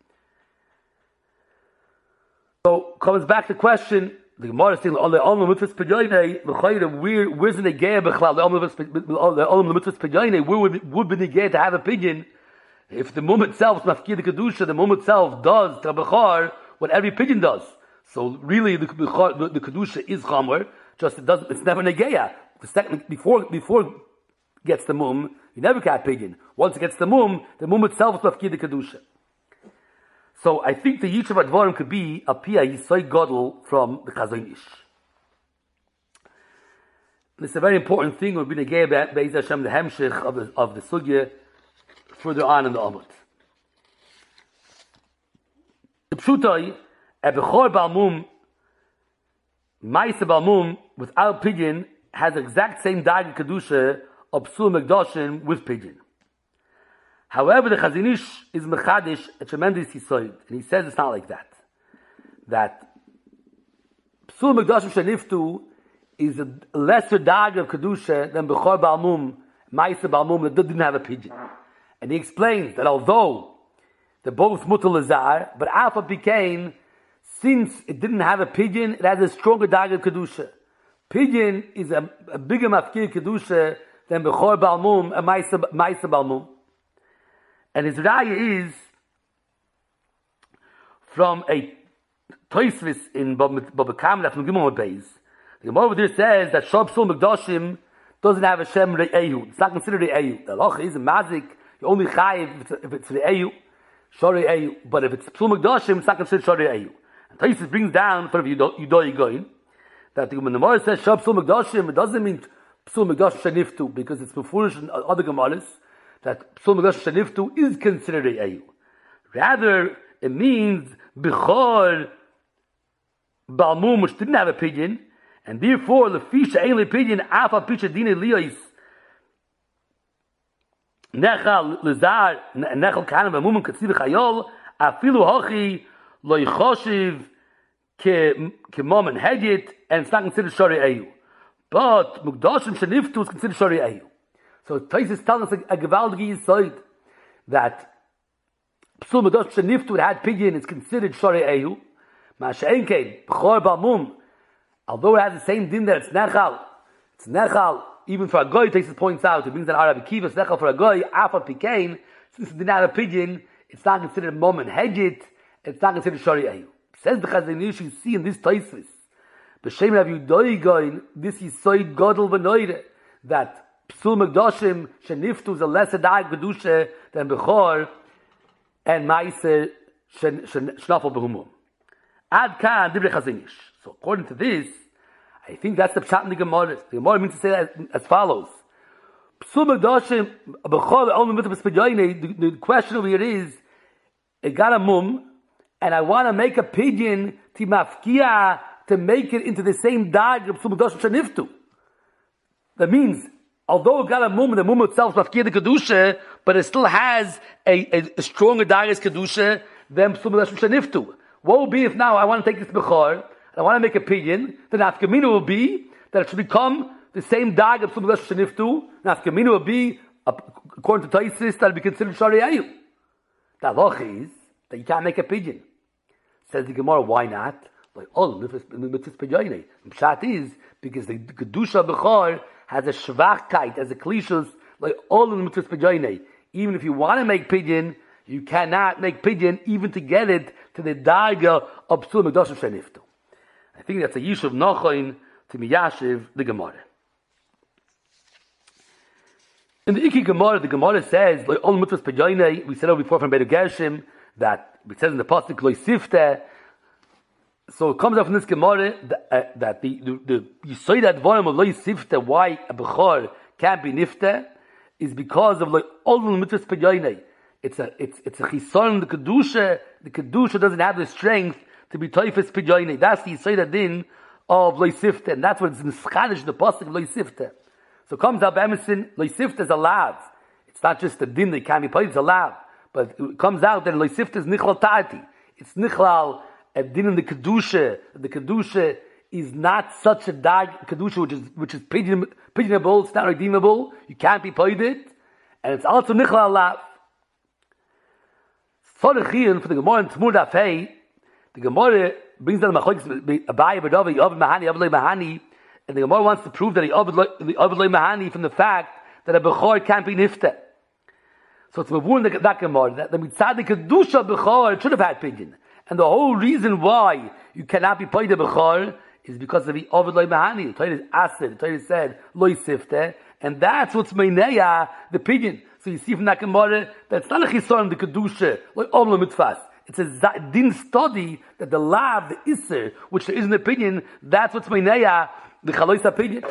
Speaker 2: So comes back the question. The Gemara is saying, "All the olam mitzvahs pidyoinei." Where where's the negaya b'chlal? The olam mitzvahs pidyoinei. Where would would be negaya to have a pigeon? If the mum itself is mafkir the kedusha, the mum itself does to bechor what every pigeon does. So really, the bechor, the, the kedusha is chamer. Just it doesn't. It's never negaya. The second before before gets the mum, you never get pigeon. Once it gets the mum, the mum itself is mafkir the kedusha. So I think the Yitzhav Advarim could be a Pia Yisoy Godel from the Chazon Ish. And it's a very important thing. We're going to get about Be'ez Hashem, the Hemshech of the, of the Sugya further on in the Amud. The Pshutai, a Bechor Balmum, Maisa Balmum, without pigeon, has the exact same Dag Kedusha of Psul Megdoshim with pigeon. However, the Chazon Ish is mechadish a tremendous yisoid, and he says it's not like that. That Psul Megdoshim Sheniftu is a lesser dag of kedusha than Bechor Balmum, Maisa Balmum that didn't have a pigeon. And he explains that although they're both mutal lazar, but Alpha became, since it didn't have a pigeon, it has a stronger dag of kedusha. Pigeon is a, a bigger mafkir kedusha than Bechor Balmum and Maisa, Maisa Balmum. And his raya is from a Toisvis in Baba Kamla from Gimel Beis. The Gemara over there says that Shab Psul Megdoshim doesn't have a Shem Re'ehu. It's not considered Re'ehu. The halacha is a mazik. You only chayiv if it's, if it's Re'ehu, Shor Re'ehu. But if it's Psul Megdoshim, it's not considered Shor Re'ehu. And Toisvis brings down for Yudoy Goyin that the Gemara says Shab Psul Megdoshim, it doesn't mean Psul Megdoshim Sheniftu because it's befurish in other Gemaras that Psul Megdoshim Sheniftu is considered Re'ehu. Rather, it means Bechor Balmum, which didn't have a pigeon, and therefore the fisha ain't pigeon afa pisha dina liyos nechal lezar nechal kana v'mum katziv chayol afilu hachi lo yichoshiv ke kemom and hedit, and it's not considered shari ayu. But mukdashim sheniftu is considered shari ayu. So Tais is telling us a, a gewaldige yisoid that psul mukdashim sheniftu had pigeon is considered shari ayu. Ma'ashein kein b'chor balmum, although it has the same din that it's nechal, it's nechal, even for a goy, Taisus points out, it brings an Arabic kiva, it's nechal for a goy, afa pikein, since it did not have a pigeon, it's not considered mom and hedgit, it's not considered shari ayu. Says the Chazon Ish, you see in this Taisus, b'shem Rav Yudoy Goyin, this is soid godel v'noire, that Psul Megdoshim, sheniftu is a lesser dag gedusha than bechor, and ma'aser shnafel behumum. Ad kan divrei Chazon Ish. So according to this, I think that's the pshat in the Gemara. The Gemara means to say that as follows: Psul Megdoshim b'chol only mitzvahs pidyoinei. The question over here is, I got a mum, and I want to make a pigeon to mafkia to make it into the same dag of Psul Megdoshim sheniftu. That means, although it got a mum, the mum itself is mafkia the kedusha, but it still has a, a, a stronger dag as kedusha than Psul Megdoshim sheniftu. What will be if now I want to take this bechor, I want to make a pigeon, then the afkamina will be that it should become the same dag of Psul Mikdash Sheniftu, Nafkamina would be, according to Taisis, that would be considered Shari'ayu. The halacha is that you can't make a pigeon. Says the Gemara, why not? Like, oh, mitzvahs pejoine. The pshat is because the kedusha bechor has a shvachkeit, as a klishus, like all of the mitzvahs pejoine. Even if you want to make pigeon, you cannot make pigeon even to get it to the darga of Psul Mikdash Sheniftu. I think that's a yishuv nochoin to miyashiv the Gemara. In the Iki Gemara, the Gemara says, like all mitzvahs pejoine, we said over before from Beit Gershom, that it says in the pasuk lo sifte. So it comes out from this Gemara that, uh, that the, the, the you say that volume of lo sifte, why a bechor can't be nifte, is because of like all the mitzvahs pejoine. It's a it's it's a chisaron, the kedusha. The kedusha doesn't have the strength to be toifes pejoine. That's the yisayda din of lo sifte, and that's what it's in Spanish, the pasuk lo sifte. So it comes out Emerson lo sifte is a lav. It's not just a din that can't be paid; it's a lav. But it comes out that lo sifte is nichlal ta'ati. It's nichlal a din in the kedusha. The kedusha is not such a dag kedusha which is which is pigeon, pigeonable. It's not redeemable. You can't be paid it, and it's also nichlal lav. For the Gemara in Tmur Daf Hey, the Gemara brings down the machlokes Abaye B'Rava Yovel Mahani Yovel Mahani, and the Gemara wants to prove that he Yovel Mahani from the fact that a bechor can't be nifte. So it's mavur in that Gemara that the mitzad the kedusha bechor should have had pigeon, and the whole reason why you cannot be paid a bechor is because of the Yovel Mahani. The Torah is aser. The Torah said lo sifte, and that's what's meineya the pigeon. So you see from that Gemara that it's not a chisaron the kedusha like omla mitzvahs. It's a din study that the lav, the iser, which there is an opinion, that's what's meineya the chalois opinion.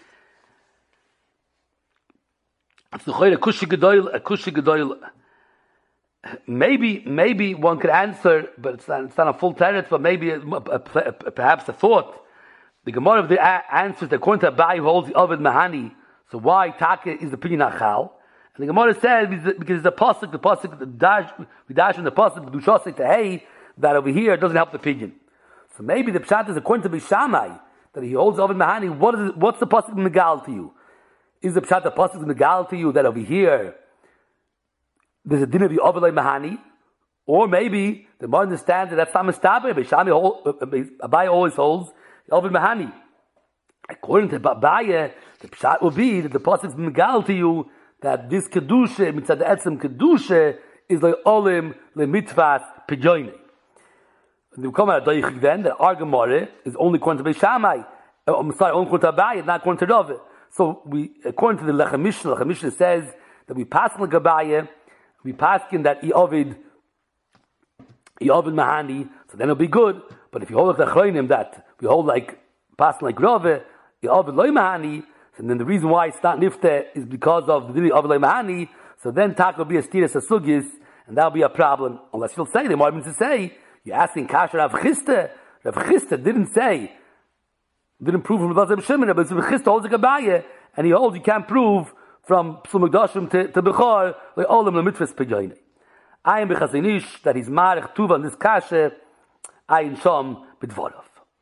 Speaker 2: It's the choyre kushi gedoil, a kushi gedoil. Maybe, maybe one could answer, but it's not, it's not a full tenet, but maybe a, a, a, perhaps a thought. The Gemara of the answers that according to Abai who holds the Ovid Mahani. So why Taka is the opinion achal? And the Gemara says because the pasuk, the pasuk, the dash, we dash in the pasuk, the dushasik to hey, that over here doesn't help the pigeon. So maybe the pshat is according to Bishamai that he holds Ovid Mahani. What is it, what's the pasuk megal to you? Is the pshat the pasuk megal to you that over here there's a din of the Ovid Mahani, or maybe the more understands that that's not mistaber. Bishamai Abaye always holds Ovid Mahani. According to Abaye, the pshat will be that the pasuk is megal to you that this kedusha, mitzad etzem kedusha, is like olim le mitzvahs pejoine. And we come out of Daichik then that our Gemara is only according to Beishamai. I'm sorry, only according to Abaye, not according to Rava. So we, according to the Lechem Mishnah, Lechem Mishnah says that we pass like Abaye, we pass in that Iovid, Iovid Mahani, so then it'll be good. But if you hold like the Chroinim that we hold like passing like Rava, Iovid Loi Mahani. And then the reason why it's not nifte is because of the of Mahani. So then tak will be a stiras asugis, and that'll be a problem. Unless you'll say, the more to say, you're asking kasher Rav Chisda. Rav Chisda didn't say, didn't prove from Rav Shimon, but Rav Chisda holds a Abaye, and he holds you can't prove from Psul Mikdashim to, to Bechor, like all of them the mitzvahs pejoine. I am bechazinish that he's marich tuva in this kasher, I in shom b'dvorov.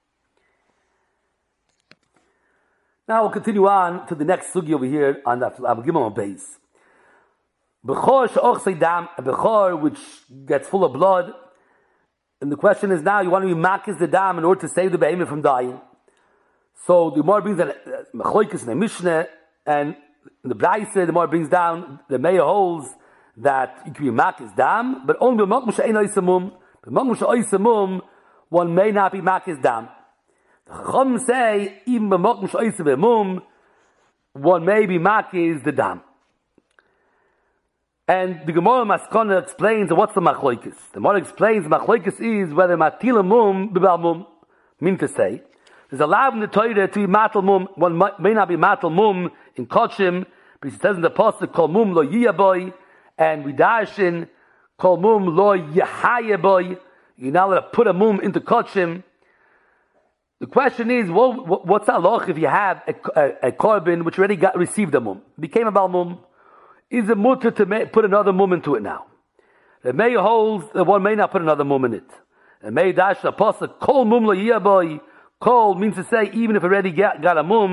Speaker 2: Now we'll continue on to the next sugi over here on the Gimel base. Bechor she'och seidam, a bechor which gets full of blood. And the question is now, you want to be makis the dam in order to save the behemoth from dying. So the more brings that machloikis in the Mishnah, and in the Braise, the more brings down the Meir holds that you can be makis dam, but only b'mokm she'ein oisamum. B'mokm she'ein oisamum, one may not be makis dam. The Chacham say, even b'mokm she'oisa b'mum, one may be makis the dam. And the Gemara Maskana explains what's the machloikis. The Gemara explains machloikis is whether matila mum b'bal mum, mean to say, there's a law in the Torah to be matal mum, one may not be matal mum in Kodshim, but he says in the Pasuk, kol mum lo yiyaboy, and we darshin, kol mum lo yahayaboy, you're not allowed to put a mum into Kodshim. The question is, well, what's that law if you have a, a, a korban which already got received a mum, became a bal mum? Is it mutter to ma- put another mum into it now? The may holds that one may not put another mum in it. The may dash the pasuk kol mum lo yiyaboy. Kol means to say even if already got, got a mum,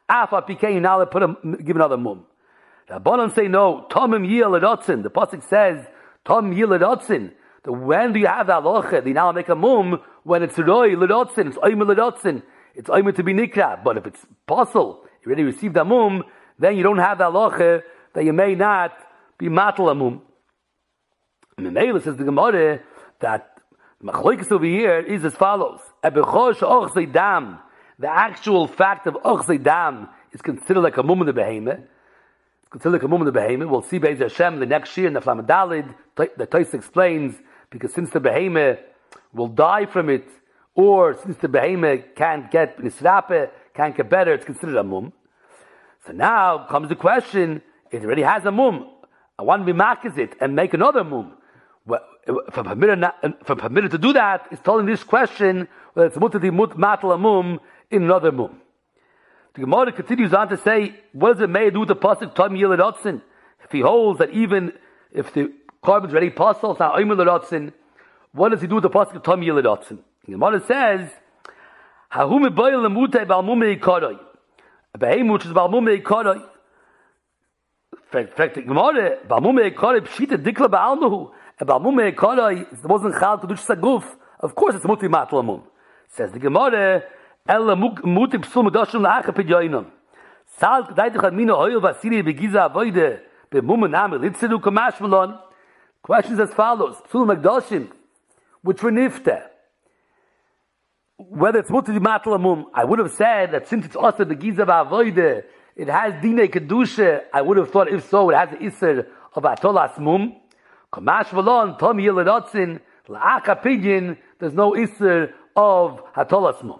Speaker 2: Afa Pikein, now they put him, give another mum. Rabbanan say no, Tomim Yil Adotzin. The Pasuk says, Tom Yil Adotzin. When do you have that halacha? They now make a mum when it's Roi Ladotzin, it's Oimer Ladotzin, it's Oimer to be Nikra. But if it's possible, you already received that mum, then you don't have that halacha that you may not be Matal a mum. Memela says the Gemara that Machlokes over here is as follows. Dam, the actual fact of Ochzei Dam is considered like a mum in the behemoth. It's considered like a mum in the behemoth. We'll see Be'ez Hashem the next year in the Flamadalid. The Tais explains, because since the behemoth will die from it, or since the behemoth can't get nisrape, can't get better, it's considered a mum. So now comes the question, it already has a mum. I want to be makis it and make another mum. Well, if I'm permitted, not, if I'm permitted to do that, it's telling this question whether it's mutter di mut matal a mum in another mum. The Gemara continues on to say, what does it may do with the pasuk Tom Yilad Otzin? If he holds that even if the carbon's already possible, it's not Oimer Ladotzin, what does he do with the pasuk Tom Yilad Otzin? The Gemara says, Hahu mebayil lemutei balmumei karoi. A behemoth which is balmumei karoi. In fact, the Gemara, balmumei karoi pshita dikla ba'almahu. A balmumei karoi wasn't chal kedush saguf. Of course, it's muti matal mum. Says the Gemara, ela muti psul medashim la'acha pidyoinam. Sal k'daytich admina hoyel vasiri begiza avoide b'mum nami litzidu kamash v'lon. Questions as follows: psul megdashim, which were nifta, whether it's muti matal mum. I would have said that since it's also begiza v'avoide, it has dinei kedusha. I would have thought if so, it has the iser of atolas mum. Kamash v'lon tom yilad otzin la'acha pidyon. There's no iser of hatolas mum.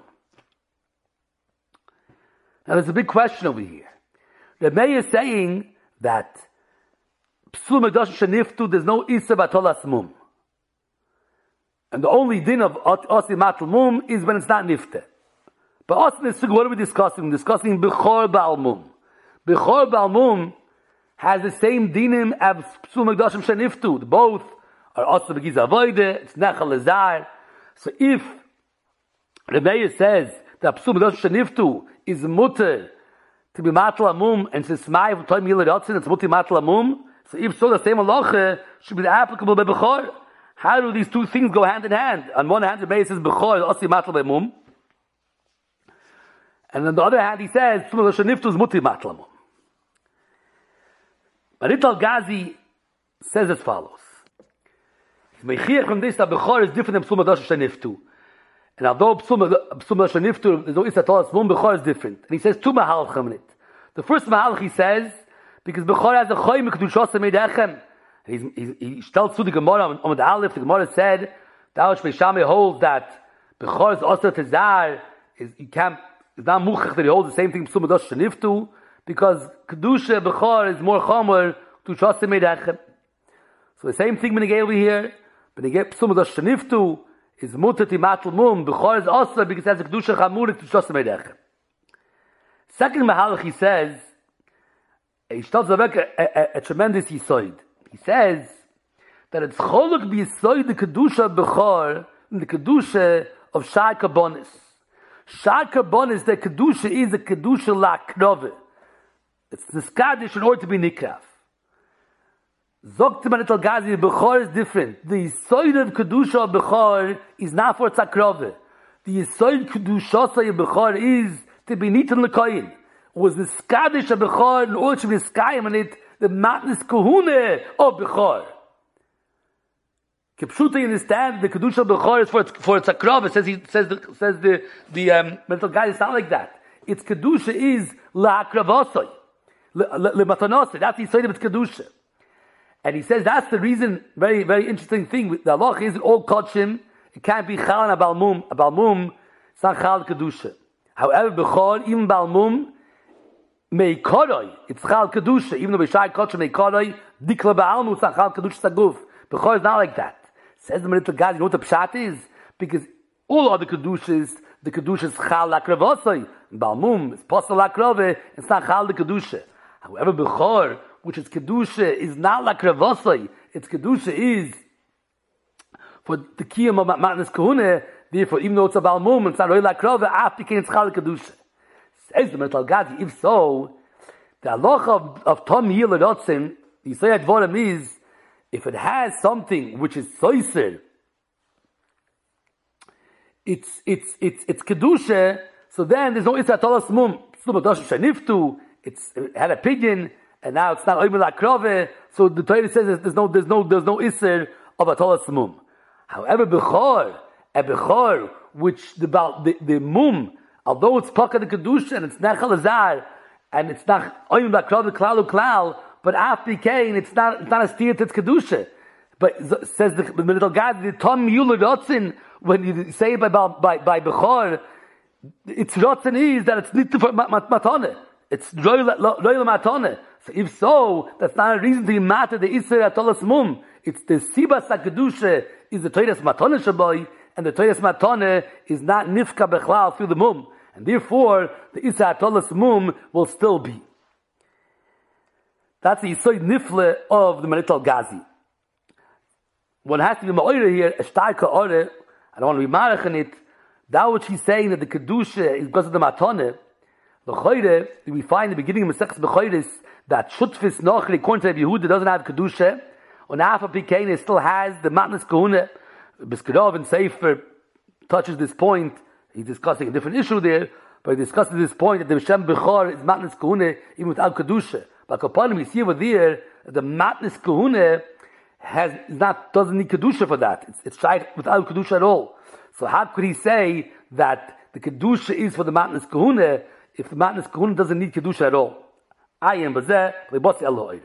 Speaker 2: Now there's a big question over here. The Meir is saying that psul megdash sheniftu, there's no iser of hatolas mum, and the only din of osi matal mum is when it's not nifte. But also, what are we discussing? We're discussing bechor ba'al mum. Bechor ba'al mum has the same dinim as psul megdashim sheniftu. Both are also begiza avoide. It's nechal lezar. So if the Meir says that psul megdashim sheniftu is mutter to be matal mum, and says smai of time yilad otzin, it's mutter matal mum. So if so, the same halacha should be applicable by bechor. How do these two things go hand in hand? On one hand, the Meir says bechor osi matal mum, and on the other hand, he says psul megdashim sheniftu is mutter matal mum. Marital Gazi says as follows. Meichiach from this that Bechor is different than Psul Megdash Sheniftu. And although Psul Megdash Sheniftu, there's no Isatolas Mum, Bechor is different. And he says two Mahalchim in it. The first Mahalch he says, because Bechor has a Choy Mekdushos Meidechem. He tells to the Gemara on the Aleph, the Gemara said, Daosh Meishame holds that Bechor is also Tezar, is, he can't, it's not Muchach that he holds the same thing Psul Megdash Sheniftu, because Kedusha Bechor is more Chomer to Shosem Meidechem. So the same thing when you get over here, when you get Psul Megdash Sheniftu, is Mutter Timatul Mum, Bechor is also because it has a Kedusha Chamurik to Shosem Meidechem. Second Mahalach he says, he tells a, a, a tremendous Yisoid. He says that it's Cholok B'Yisoid the Kedusha Bechor and the Kedusha of Shai Karbonis. Shai Karbonis, the Kedusha is a Kedusha La'Krove. It's the Skadish in order to be Nikraf. Zogt Manital Gazi, Bechor is different. The Yisoid of Kedusha of Bechor is not for Tzakrove. The Yisoid Kedusha of Bechor is to be Nitan L'Koyin. It was the Skadish of Bechor in order to be Skayim on it, the Matnis Kohune of Bechor. Kipshuta, you understand, the Kedusha of Bechor is for, for Tzakrove. Says he says the says the the um, Manital Gazi, it's not like that. Its Kedusha is La'akravosoi. L'matanosei, that's the Yisoid of its Kedusha. And he says that's the reason, very, very interesting thing, the halacha is in all Kodshim, it can't be Chal and a Balmum. A Balmum, it's not Chal Kedusha. However, Bechor, even Balmum, Mei Koroi, it's Chal Kedusha, even though B'shai Kodshim Mei Koroi, Dikla Ba'almu, it's not Chal Kedusha Saguf. Bechor is not like that. Says the Manital Gazi, you know what the Pshat is? Because all other Kedushas, the Kedusha is Chal L'Akravosoi, Balmum, it's Posel L'Akrove, it's not Chal the Kedusha. However, Bechor, which is Kedusha, is not like Ravosai. Its Kedusha is for the Kiyam of Matnas Kohune. Therefore, even though it's a Balmum, it's not really like Rava, after Kain Tzchal Kedusha. Says the Metal Gazi, if so, the halacha of, of Tom Yil Rotzen, the Yisayat Dvorim is, if it has something which is soiser, it's, it's, it's, it's Kedusha, so then there's no Isra Tolas Mum. It's, it had a pigeon, and now it's not Oimel Akrove, so the Torah says there's no, there's no, there's no Isser of a Tolas Mum. However, Bechor, a Bechor, which the, the, the Mum, although it's Paka the Kedusha, and it's Nechal Azar, and it's not Oimel Akrove, Klal Klal, but after Kain, it's not, it's not a steer, it's Kedusha. But says the, the little God, the Tom Yula Rotzen, when you say it by, by, by Bechor, it's Rotzen is that it's Nitu for Matane. It's Royal Matane. So if so, that's not a reason to be matter the Isser Atolas Mum. It's the Sibas HaKedusha is the Toiras Matane Shabai, and the Toiras Matane is not Nifka Bechlal through the Mum. And therefore, the Isser Atolas Mum will still be. That's the Yisoid Nifle of the Marital Gazi. One has to be Ma'oire here, a Shtarka Ore, I don't want to be Marach in it. That which he's saying that the Kedusha is because of the Matane, the Choyre, we find in the beginning of Mesechus Bechoyres that Shutfis Nochri, according to Rabbi Yehuda, doesn't have Kedusha, and Afa Pikein it still has the Matnas Kahuna. Biskarov and Sefer touches this point. He's discussing a different issue there, but he discusses this point that the Shem Bechor is Matnas Kahuna even without Kedusha. But upon we see over there that the Matnas Kahuna has not doesn't need Kedusha for that. It's, it's tried without Kedusha at all. So how could he say that the Kedusha is for the Matnas Kahuna if the Matnas Kahuna doesn't need Kedusha at all? I am Bazeh, Lebotzi Elohim.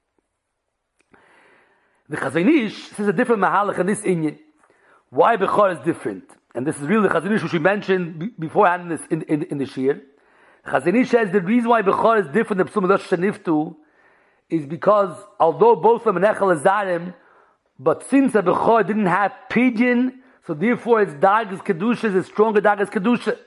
Speaker 2: The Chazon Ish says a different mahalach in this inyan. Why Bechor is different? And this is really the Chazon Ish which we mentioned beforehand in, this, in, in, in the Shir. Chazon Ish says the reason why Bechor is different than Psum Adosh Shaniftu is because although both of them are Nechal Azarim, but since the Bechor didn't have pigeon, so therefore its Dargas Kedusha is a stronger Dargas Kedusha.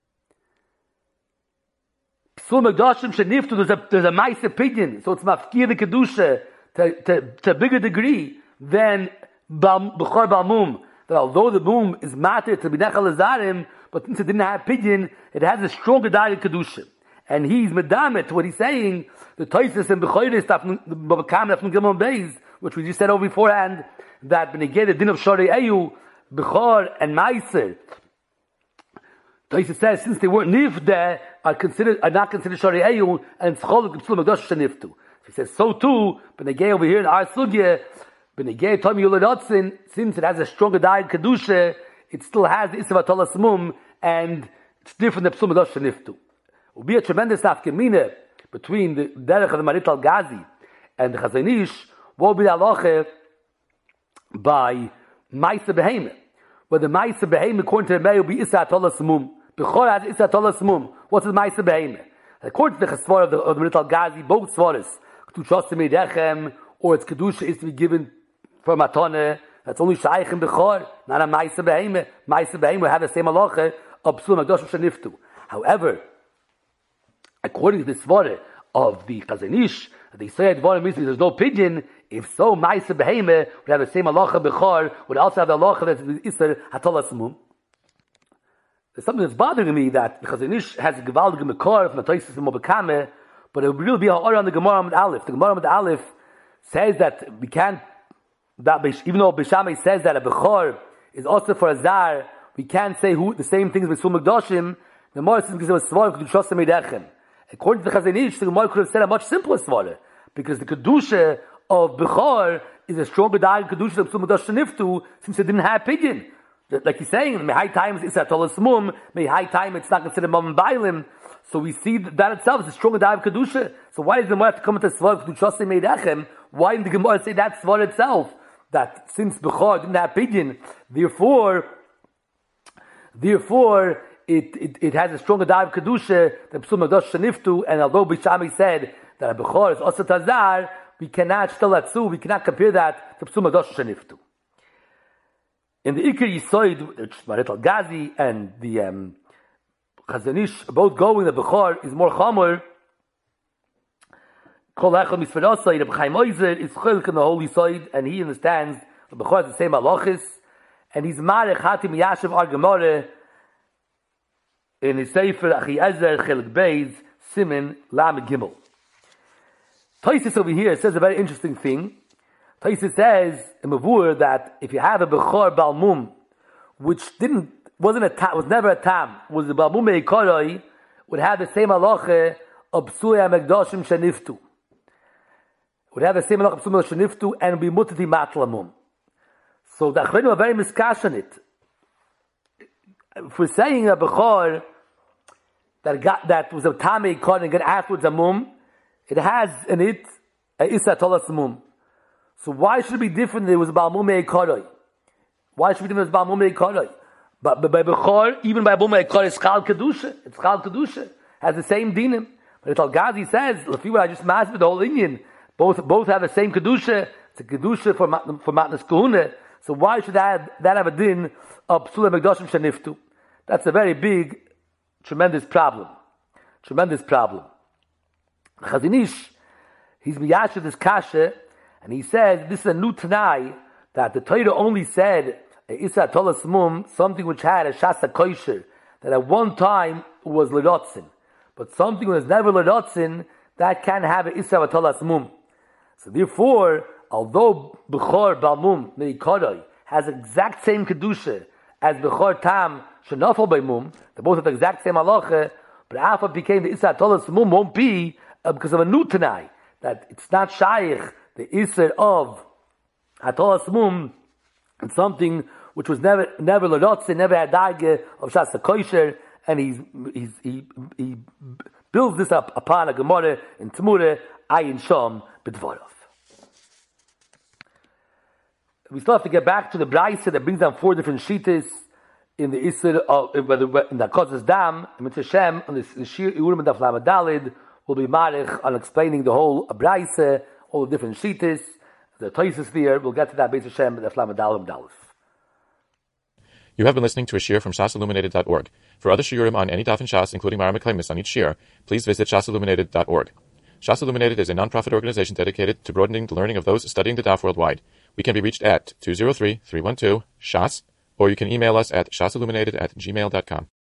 Speaker 2: Psum Adoshim Shaniftu, there's a, there's a Maisa pigeon, so it's Mafkir the Kedusha to, to, to a bigger degree than Bechor Balmum. That although the Mum is matter to be Nechal Azarim, but since it didn't have pigeon, it has a stronger Dargas Kedusha. And he's medamet, what he's saying, the Toises and Bechoiris, the Babakam, Tafnun Gimel Beis, which we just said over beforehand, that when they get the din of Shorei Eyu, Bechor and Meiser, Toises says, since they weren't nifde, are considered, are not considered Shorei Eyu, and it's Chol Gipsul Magdosh Shaniftu. He says, so too, when they get over here in our Sugya, when they get Tom Yuladotzin, since it has a stronger diet Kedusha, it still has the Isav Atolas Mum, and it's different than Psul Magdosh Shaniftu. Will be a tremendous nafkamina between the derech of the Marital Gazi and the Chazon Ish. What will be the halacha by Maisa Behemah? Where the Maisa Behemah, according to the Meir, will be Issa Atolas Mum. Bechor has Issa Atolas Mum. What's the Maisa Behemah? According to the Chasvar of the, of the Marital Gazi, both Svaras, Kedusha Meidechem, or its Kedusha is to be given for Matane. That's only Shaykh and Bechor, not a Maisa Behemah. Maisa Behemah will have the same halacha of Psul Magdosh Shaniftu. However, according to the svara of the Chazon Ish, they say at Dvarim there's no pigeon. If so, Maisa Behemah would have the same halacha Bechor, would also have the halacha that's Isser Hatolas Mum. There's something that's bothering me that the Chazon Ish has a Gevaldige Mekor from the Toises and Mobakame, but it would really be a order on the Gemara Amud Aleph. The Gemara Amud Aleph says that we can't, that even though Beishamai says that a Bechor is also for a Zar, we can't say who the same things with Psul Magdoshim. The Gemara says because it was Svar Kedusha Meidechem. According to the Chazon Ish, the Gemara could have said a much simpler svara, because the Kedusha of Bechor is a stronger diet Kedusha of Psul Magdosh Shaniftu, since it didn't have pigeon. Like he's saying, may high times it's Atolas Mum, may high time it's not considered Mum and Bailim. So we see that, that itself is a stronger diet of Kedusha. So why does the Gemara have to come into Svar Kedusha Meidechem? Why didn't the Gemara say that svara itself? That since Bechor didn't have pigeon, therefore, therefore, It, it, it has a stronger dive of Kedusha than Psul Magdosh Shaniftu, and although Bishami said that a Bechor is also Tazar, we cannot still atzu, we cannot compare that to Psul Magdosh Shaniftu. In the Iker Yisoid, which Marital Gazi and the um, Chazon Ish both going, the Bechor is more Chamor. Kol Echad Misfarosai, the Chaim Oizer is Chilk in the Holy Yisoid, and he understands the Bechor has the same halachis, and he's Marech Hatim Yashav Ar Gemara. in his Sefer Achiezer Chelik Beis Simin Lamed Gimel. Tosfos over here says a very interesting thing. Tosfos says in Mavur that if you have a Bechor Balmum, which didn't wasn't a tam, was never a tam, was the Balmum Eikoroi, would have the same halacha of Psuya Megdoshim Sheniftu. Would have the same halacha of Psuya Sheniftu and be mutati matlamum. So the Achronim are very miskash on it. If we're saying a Bechor that got, that was a Tamei Kod and got afterwards a Mum, it has in it a Issa Tolas Mum. So why should it be different than it was a Balmum Eikoroi? Why should it be different than it was Balmum Eikoroi? But, but by Bechor, even by Balmum Eikoroi, it's Chal Kedusha. It's Chal Kedusha. Has the same dinim. But Al Ghazi says, Lefi what I just mastered the whole Indian, both both have the same Kedusha. It's a Kedusha for, for Matnas Kahuna. So why should that, that have a din of Psula Megdoshim Sheniftu? That's a very big, tremendous problem. Tremendous problem. Chazon Ish, he's miyasher this kasha, and he says this is a new Tanai, that the Torah only said, Issa Tolas Mum, something which had a Shasa Kosher, that at one time was L'rotzin. But something that was never L'rotzin, that can have an Issa Tolas Mum. So therefore, although Bechor Balmum Meikoroi has exact same Kedusha as Bechor Tam Shenafal by Mum, they both have the exact same halacha, but Alpha became the Issa Tolas Mum won't be uh, because of a new Tanai, that it's not Shaykh, the Issa of Hatolas Mum, it's something which was never never L'rotzin, never had Daige of Shasa Kosher, and he's, he's, he he builds this up upon a Gemara in Tmura Ayin Shom B'Dvorov. We still have to get back to the Braisa that brings down four different shitas in the Isser of in the Kozes Dam and Mitzvah Shem on the Shir Urim and Daf Lamed Dalid will be marich on explaining the whole Braisa, all the different shitas, the Tosfos there. We'll get to that Beis Hashem and Daf Lamed Dalid Dalif.
Speaker 1: You have been listening to a shir from shas illuminated dot org. For other shiurim on any daf in Shas, including Mara Meklemis on each shir, please visit shas illuminated dot org. Shas Illuminated is a non-profit organization dedicated to broadening the learning of those studying the daf worldwide. We can be reached at two zero three, three one two, S H A S, or you can email us at shasilluminated at gmail dot com.